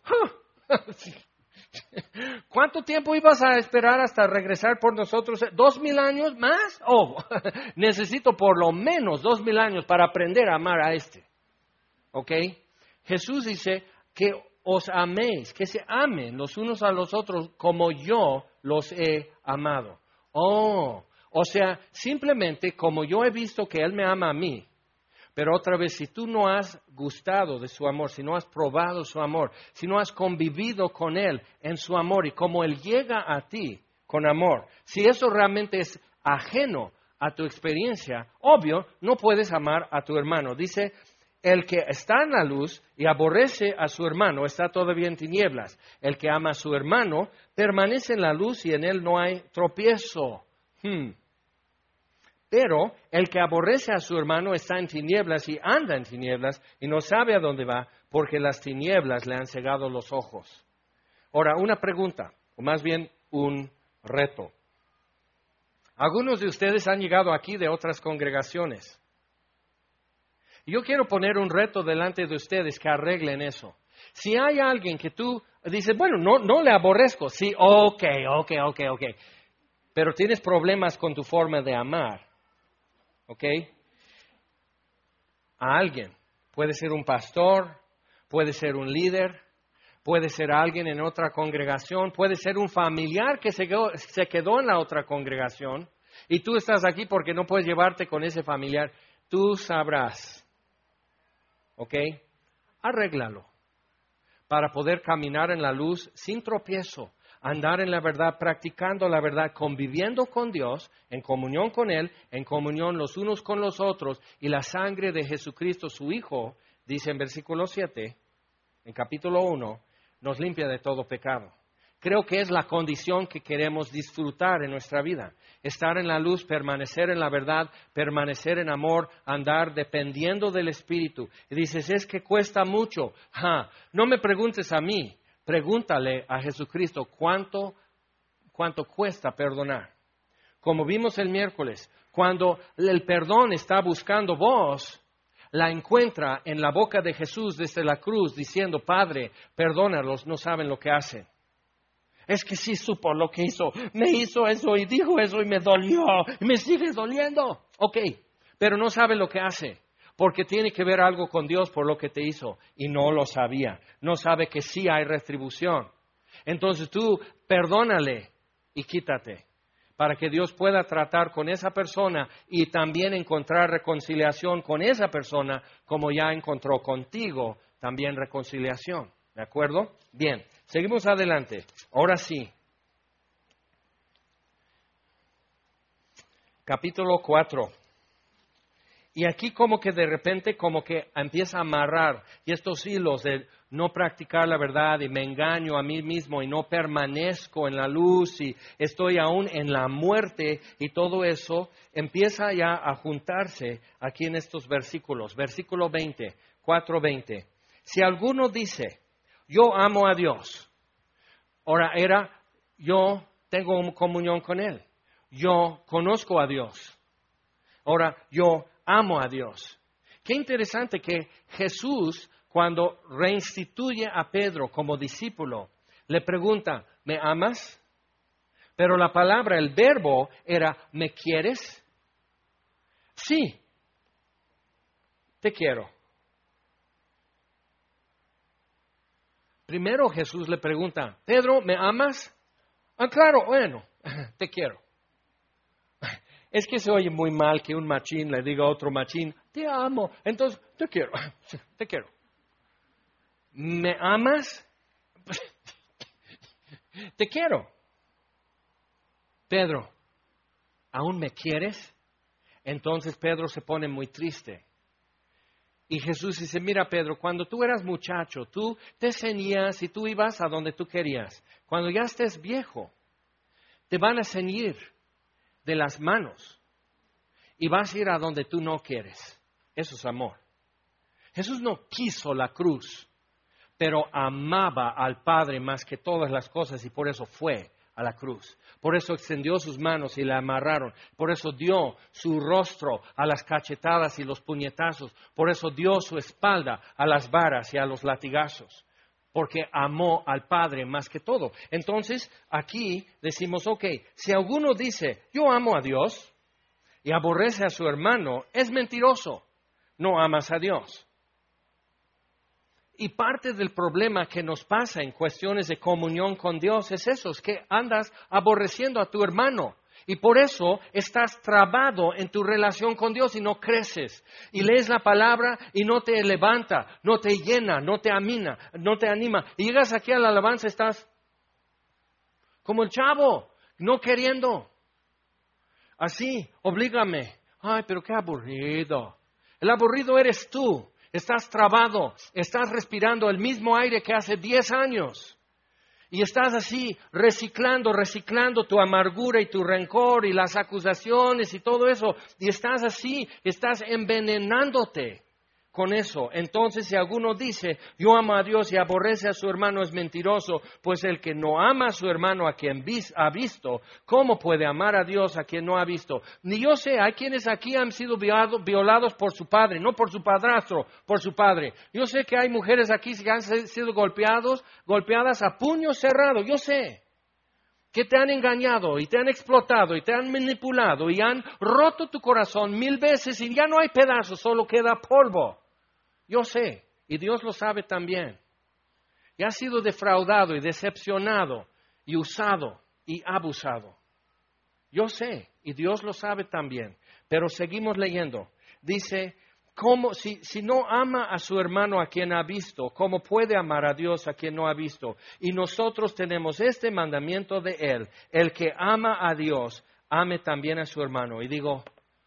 ¿cuánto tiempo ibas a esperar hasta regresar por nosotros? ¿2,000 años más? Oh, necesito por lo menos 2,000 años para aprender a amar a este. ¿Ok? Jesús dice que os améis, que se amen los unos a los otros como yo los he amado. Oh, o sea, simplemente como yo he visto que Él me ama a mí. Pero otra vez, si tú no has gustado de su amor, si no has probado su amor, si no has convivido con Él en su amor y como Él llega a ti con amor, si eso realmente es ajeno a tu experiencia, obvio, no puedes amar a tu hermano. Dice, el que está en la luz y aborrece a su hermano está todavía en tinieblas. El que ama a su hermano permanece en la luz y en él no hay tropiezo. Pero el que aborrece a su hermano está en tinieblas y anda en tinieblas y no sabe a dónde va porque las tinieblas le han cegado los ojos. Ahora, una pregunta, o más bien un reto. Algunos de ustedes han llegado aquí de otras congregaciones. Yo quiero poner un reto delante de ustedes que arreglen eso. Si hay alguien que tú dices, bueno, no le aborrezco, sí, ok, pero tienes problemas con tu forma de amar. ¿Ok? A alguien. Puede ser un pastor, puede ser un líder, puede ser alguien en otra congregación, puede ser un familiar que se quedó en la otra congregación y tú estás aquí porque no puedes llevarte con ese familiar. Tú sabrás. ¿Ok? Arréglalo para poder caminar en la luz sin tropiezo. Andar en la verdad, practicando la verdad, conviviendo con Dios, en comunión con Él, en comunión los unos con los otros, y la sangre de Jesucristo, su Hijo, dice en versículo 7, en capítulo 1, nos limpia de todo pecado. Creo que es la condición que queremos disfrutar en nuestra vida. Estar en la luz, permanecer en la verdad, permanecer en amor, andar dependiendo del Espíritu. Y dices, es que cuesta mucho. No me preguntes a mí. Pregúntale a Jesucristo cuánto cuesta perdonar. Como vimos el miércoles, cuando el perdón está buscando voz, la encuentra en la boca de Jesús desde la cruz diciendo, Padre, perdónalos, no saben lo que hacen. Es que sí supo lo que hizo, me hizo eso y dijo eso y me dolió y me sigue doliendo. Ok, pero no sabe lo que hace. Porque tiene que ver algo con Dios por lo que te hizo. Y no lo sabía. No sabe que sí hay retribución. Entonces tú perdónale y quítate. Para que Dios pueda tratar con esa persona y también encontrar reconciliación con esa persona como ya encontró contigo también reconciliación. ¿De acuerdo? Bien, seguimos adelante. Ahora sí. Capítulo 4. Y aquí como que de repente como que empieza a amarrar y estos hilos de no practicar la verdad y me engaño a mí mismo y no permanezco en la luz y estoy aún en la muerte y todo eso empieza ya a juntarse aquí en estos versículos. Versículo 20, 4:20. Si alguno dice, yo amo a Dios, ahora yo tengo comunión con Él, yo conozco a Dios, ahora yo amo a Dios. Qué interesante que Jesús, cuando reinstituye a Pedro como discípulo, le pregunta, ¿me amas? Pero la palabra, el verbo era, ¿me quieres? Sí, te quiero. Primero Jesús le pregunta, Pedro, ¿me amas? Claro, bueno, te quiero. Es que se oye muy mal que un machín le diga a otro machín, te amo, entonces te quiero, te quiero. ¿Me amas? Te quiero. Pedro, ¿aún me quieres? Entonces Pedro se pone muy triste. Y Jesús dice, mira Pedro, cuando tú eras muchacho, tú te ceñías y tú ibas a donde tú querías. Cuando ya estés viejo, te van a ceñir de las manos y vas a ir a donde tú no quieres. Eso es amor. Jesús no quiso la cruz, pero amaba al Padre más que todas las cosas y por eso fue a la cruz. Por eso extendió sus manos y la amarraron. Por eso dio su rostro a las cachetadas y los puñetazos. Por eso dio su espalda a las varas y a los latigazos. Porque amó al Padre más que todo. Entonces, aquí decimos, ok, si alguno dice, yo amo a Dios y aborrece a su hermano, es mentiroso. No amas a Dios. Y parte del problema que nos pasa en cuestiones de comunión con Dios es eso, es que andas aborreciendo a tu hermano. Y por eso estás trabado en tu relación con Dios y no creces. Y lees la palabra y no te levanta, no te llena, no te anima. Y llegas aquí a la alabanza, estás como el chavo, no queriendo. Así, oblígame. Ay, pero qué aburrido. El aburrido eres tú. Estás trabado, estás respirando el mismo aire que hace 10 años. Y estás así reciclando tu amargura y tu rencor y las acusaciones y todo eso. Y estás así, estás envenenándote con eso. Entonces, si alguno dice, yo amo a Dios y aborrece a su hermano, es mentiroso. Pues el que no ama a su hermano a quien ha visto, ¿cómo puede amar a Dios a quien no ha visto? Ni yo sé, hay quienes aquí han sido violados por su padre, no por su padrastro, por su padre. Yo sé que hay mujeres aquí que han sido golpeadas a puño cerrado, yo sé. Que te han engañado y te han explotado y te han manipulado y han roto tu corazón 1000 veces y ya no hay pedazos, solo queda polvo. Yo sé, y Dios lo sabe también. Y has sido defraudado y decepcionado y usado y abusado. Yo sé, y Dios lo sabe también. Pero seguimos leyendo. Dice, si no ama a su hermano a quien ha visto, ¿cómo puede amar a Dios a quien no ha visto? Y nosotros tenemos este mandamiento de Él. El que ama a Dios, ame también a su hermano. Y digo,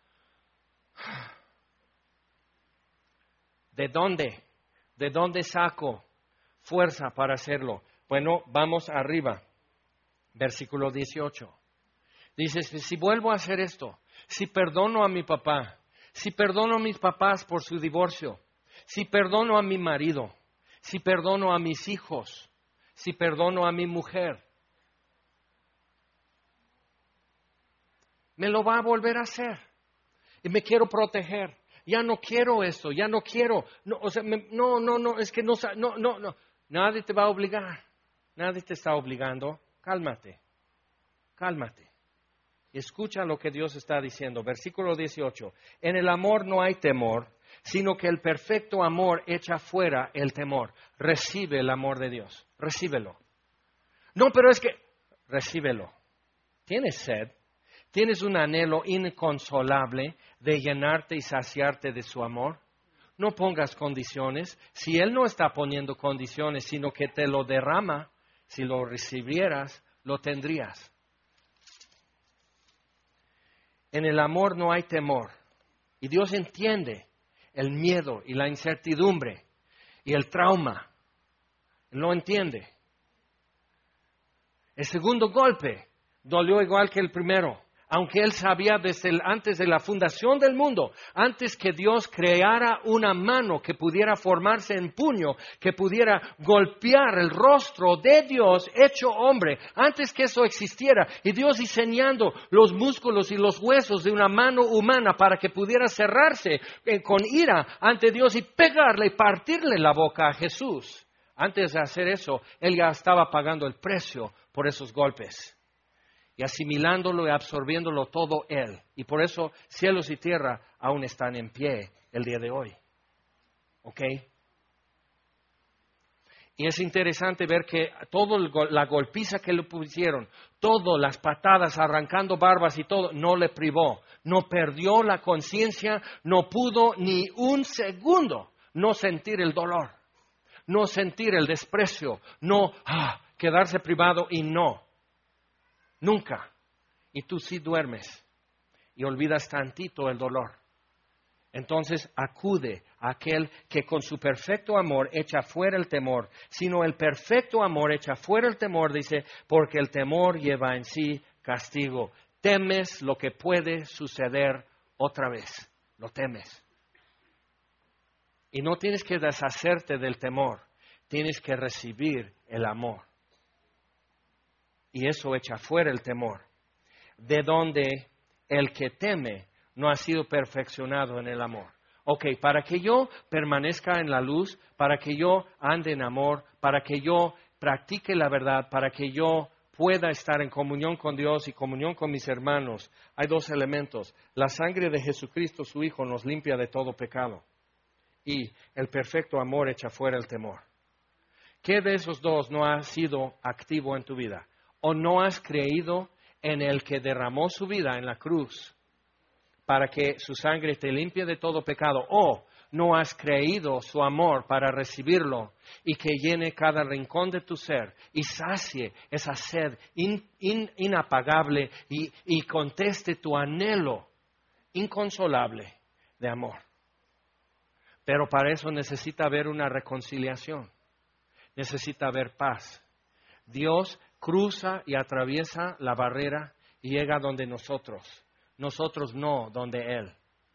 ¿de dónde? ¿De dónde saco fuerza para hacerlo? Bueno, vamos arriba. Versículo 18. Dice, si vuelvo a hacer esto, si perdono a mi papá, si perdono a mis papás por su divorcio, si perdono a mi marido, si perdono a mis hijos, si perdono a mi mujer, me lo va a volver a hacer. Y me quiero proteger. Ya no quiero esto, ya no quiero. No, es que no. Nadie te va a obligar. Nadie te está obligando. Cálmate. Escucha lo que Dios está diciendo. Versículo 18. En el amor no hay temor, sino que el perfecto amor echa fuera el temor. Recibe el amor de Dios. Recíbelo. No, pero es que... Recíbelo. ¿Tienes sed? ¿Tienes un anhelo inconsolable de llenarte y saciarte de su amor? No pongas condiciones. Si Él no está poniendo condiciones, sino que te lo derrama, si lo recibieras, lo tendrías. En el amor no hay temor. Y Dios entiende el miedo y la incertidumbre y el trauma. Él lo entiende. El segundo golpe dolió igual que el primero. Aunque Él sabía antes de la fundación del mundo, antes que Dios creara una mano que pudiera formarse en puño, que pudiera golpear el rostro de Dios hecho hombre, antes que eso existiera, y Dios diseñando los músculos y los huesos de una mano humana para que pudiera cerrarse con ira ante Dios y pegarle y partirle la boca a Jesús. Antes de hacer eso, Él ya estaba pagando el precio por esos golpes. Y asimilándolo y absorbiéndolo todo Él. Y por eso cielos y tierra aún están en pie el día de hoy. ¿Ok? Y es interesante ver que toda la golpiza que le pusieron, todas las patadas, arrancando barbas y todo, no le privó. No perdió la conciencia, no pudo ni un segundo no sentir el dolor, no sentir el desprecio, quedarse privado y no. Nunca. Y tú sí duermes y olvidas tantito el dolor. Entonces acude a aquel que con su perfecto amor echa fuera el temor, sino el perfecto amor echa fuera el temor, dice, porque el temor lleva en sí castigo. Temes lo que puede suceder otra vez, lo temes. Y no tienes que deshacerte del temor, tienes que recibir el amor. Y eso echa fuera el temor, de donde el que teme no ha sido perfeccionado en el amor. Ok, para que yo permanezca en la luz, para que yo ande en amor, para que yo practique la verdad, para que yo pueda estar en comunión con Dios y comunión con mis hermanos, hay dos elementos. La sangre de Jesucristo, su Hijo, nos limpia de todo pecado. Y el perfecto amor echa fuera el temor. ¿Qué de esos dos no ha sido activo en tu vida? ¿O no has creído en el que derramó su vida en la cruz para que su sangre te limpie de todo pecado? ¿O no has creído su amor para recibirlo y que llene cada rincón de tu ser y sacie esa sed inapagable y conteste tu anhelo inconsolable de amor? Pero para eso necesita haber una reconciliación, necesita haber paz. Dios cruza y atraviesa la barrera y llega donde nosotros no donde Él.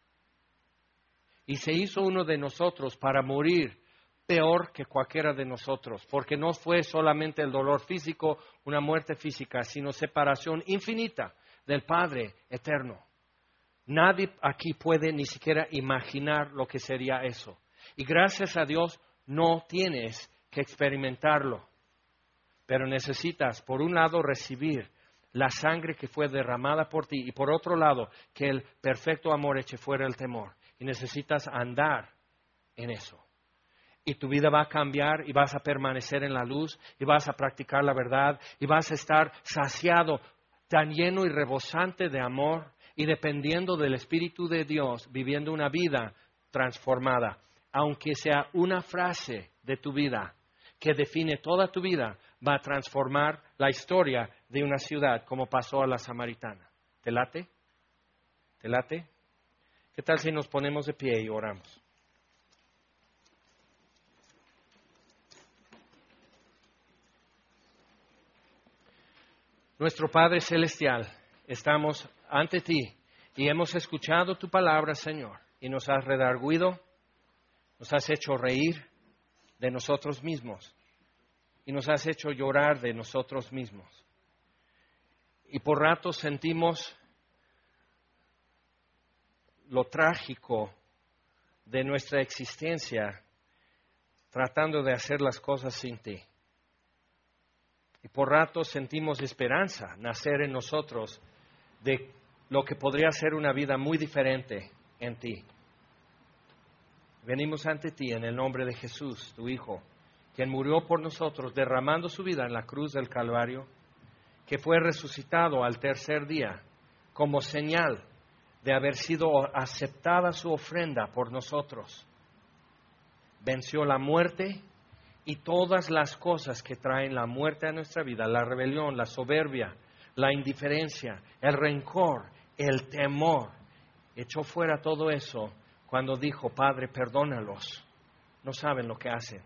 Y se hizo uno de nosotros para morir peor que cualquiera de nosotros, porque no fue solamente el dolor físico, una muerte física, sino separación infinita del Padre eterno. Nadie aquí puede ni siquiera imaginar lo que sería eso. Y gracias a Dios no tienes que experimentarlo. Pero necesitas, por un lado, recibir la sangre que fue derramada por ti y por otro lado, que el perfecto amor eche fuera el temor. Y necesitas andar en eso. Y tu vida va a cambiar y vas a permanecer en la luz y vas a practicar la verdad y vas a estar saciado, tan lleno y rebosante de amor y dependiendo del Espíritu de Dios, viviendo una vida transformada. Aunque sea una frase de tu vida que define toda tu vida, va a transformar la historia de una ciudad, como pasó a la samaritana. ¿Te late? ¿Te late? ¿Qué tal si nos ponemos de pie y oramos? Nuestro Padre Celestial, estamos ante ti y hemos escuchado tu palabra, Señor, y nos has redarguido, nos has hecho reír de nosotros mismos y nos has hecho llorar de nosotros mismos. Y por ratos sentimos lo trágico de nuestra existencia tratando de hacer las cosas sin ti. Y por ratos sentimos esperanza nacer en nosotros de lo que podría ser una vida muy diferente en ti. Venimos ante ti en el nombre de Jesús, tu Hijo, quien murió por nosotros derramando su vida en la cruz del Calvario, que fue resucitado al tercer día como señal de haber sido aceptada su ofrenda por nosotros. Venció la muerte y todas las cosas que traen la muerte a nuestra vida, la rebelión, la soberbia, la indiferencia, el rencor, el temor. Echó fuera todo eso cuando dijo, Padre, perdónalos, no saben lo que hacen.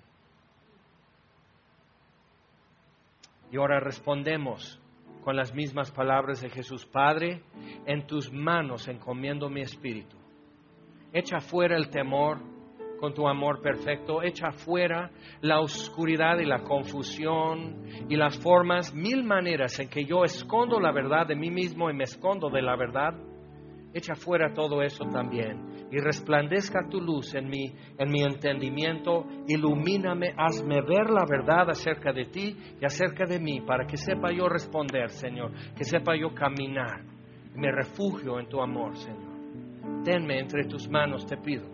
Y ahora respondemos con las mismas palabras de Jesús. Padre, en tus manos encomiendo mi espíritu. Echa fuera el temor con tu amor perfecto. Echa fuera la oscuridad y la confusión y las formas, mil maneras en que yo escondo la verdad de mí mismo y me escondo de la verdad. Echa fuera todo eso también y resplandezca tu luz en mi entendimiento. Ilumíname, hazme ver la verdad acerca de ti y acerca de mí para que sepa yo responder, Señor, que sepa yo caminar. Me refugio en tu amor, Señor. Tenme entre tus manos, te pido.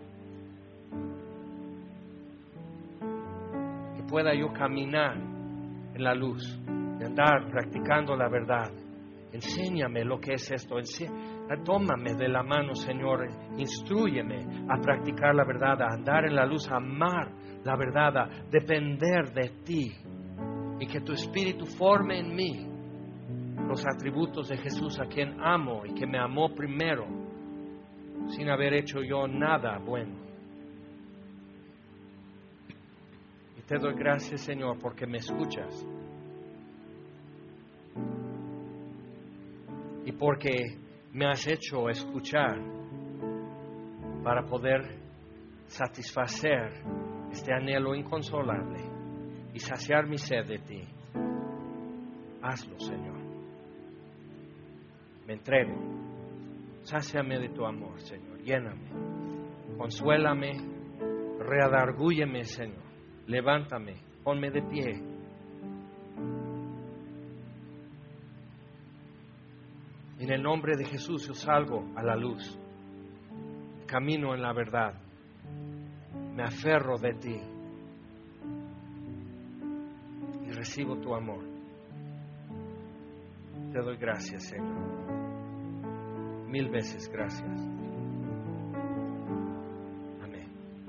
Que pueda yo caminar en la luz, de andar practicando la verdad. Enséñame lo que es esto. Tómame de la mano, Señor. Instrúyeme a practicar la verdad, a andar en la luz, a amar la verdad, a depender de ti y que tu Espíritu forme en mí los atributos de Jesús, a quien amo y que me amó primero, sin haber hecho yo nada bueno. Y te doy gracias, Señor, porque me escuchas y porque me has hecho escuchar para poder satisfacer este anhelo inconsolable y saciar mi sed de ti. Hazlo, Señor. Me entrego. Sáciame de tu amor, Señor. Lléname. Consuélame. Redargúyeme, Señor. Levántame. Ponme de pie. En el nombre de Jesús yo salgo a la luz. Camino en la verdad. Me aferro de ti. Y recibo tu amor. Te doy gracias, Señor. 1000 veces gracias. Amén.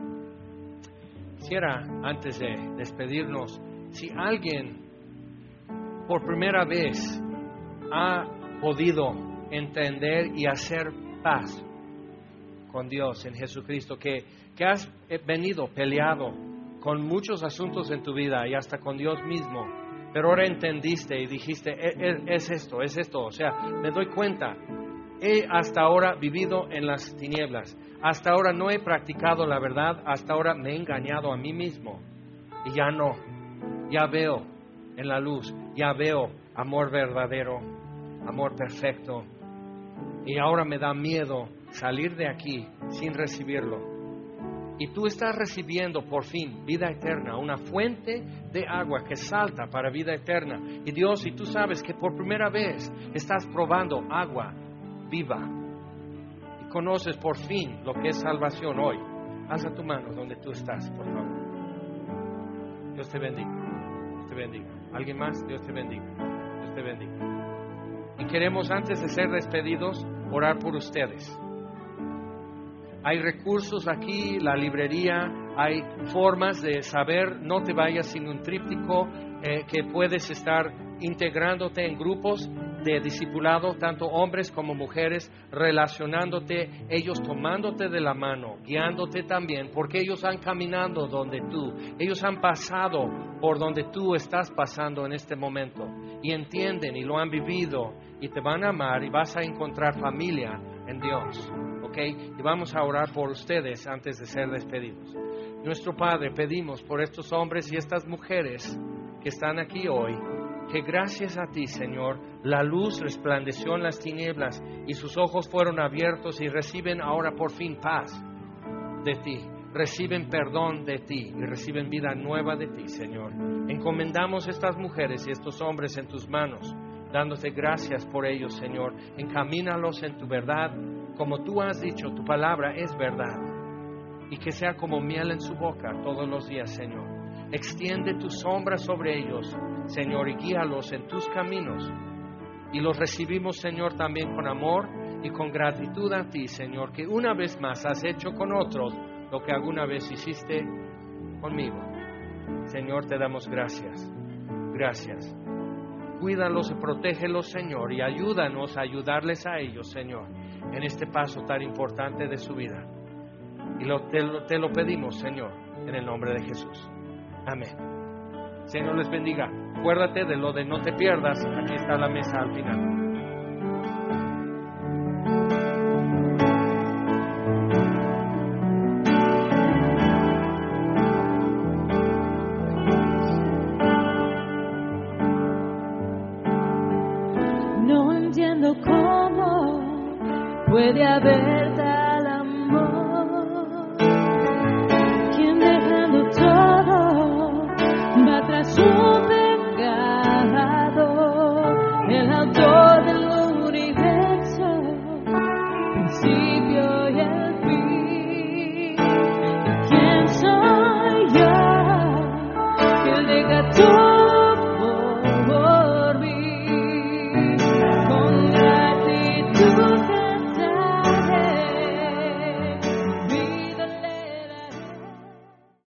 Quisiera, antes de despedirnos, si alguien por primera vez ha podido entender y hacer paz con Dios en Jesucristo, que has venido peleado con muchos asuntos en tu vida y hasta con Dios mismo, pero ahora entendiste y dijiste, es esto, o sea, me doy cuenta, he hasta ahora vivido en las tinieblas, hasta ahora no he practicado la verdad, hasta ahora me he engañado a mí mismo, y ya no, ya veo en la luz, ya veo amor verdadero, amor perfecto, y ahora me da miedo salir de aquí sin recibirlo. Y tú estás recibiendo por fin vida eterna, una fuente de agua que salta para vida eterna. Y Dios, y tú sabes que por primera vez estás probando agua viva y conoces por fin lo que es salvación hoy, alza tu mano donde tú estás, por favor. Dios te bendiga. Dios te bendiga. ¿Alguien más? Dios te bendiga. Dios te bendiga. Y queremos, antes de ser despedidos, orar por ustedes. Hay recursos aquí, la librería, hay formas de saber, no te vayas sin un tríptico, que puedes estar integrándote en grupos de discipulado, tanto hombres como mujeres, relacionándote, ellos tomándote de la mano, guiándote también, porque ellos han caminado donde tú, ellos han pasado por donde tú estás pasando en este momento, y entienden y lo han vivido, y te van a amar, y vas a encontrar familia en Dios. ¿Okay? Y vamos a orar por ustedes antes de ser despedidos. Nuestro Padre, pedimos por estos hombres y estas mujeres que están aquí hoy, que gracias a ti, Señor, la luz resplandeció en las tinieblas y sus ojos fueron abiertos y reciben ahora por fin paz de ti, reciben perdón de ti y reciben vida nueva de ti, Señor. Encomendamos estas mujeres y estos hombres en tus manos, dándote gracias por ellos, Señor. Encamínalos en tu verdad. Como tú has dicho, tu palabra es verdad, y que sea como miel en su boca todos los días, Señor. Extiende tu sombra sobre ellos, Señor, y guíalos en tus caminos. Y los recibimos, Señor, también con amor y con gratitud a ti, Señor, que una vez más has hecho con otros lo que alguna vez hiciste conmigo. Señor, te damos gracias. Gracias. Cuídalos y protégelos, Señor, y ayúdanos a ayudarles a ellos, Señor, en este paso tan importante de su vida. Y te lo pedimos, Señor, en el nombre de Jesús. Amén. Señor les bendiga. Acuérdate de lo de no te pierdas. Aquí está la mesa al final. No entiendo cómo puede haber tal amor, quien dejando todo va tras su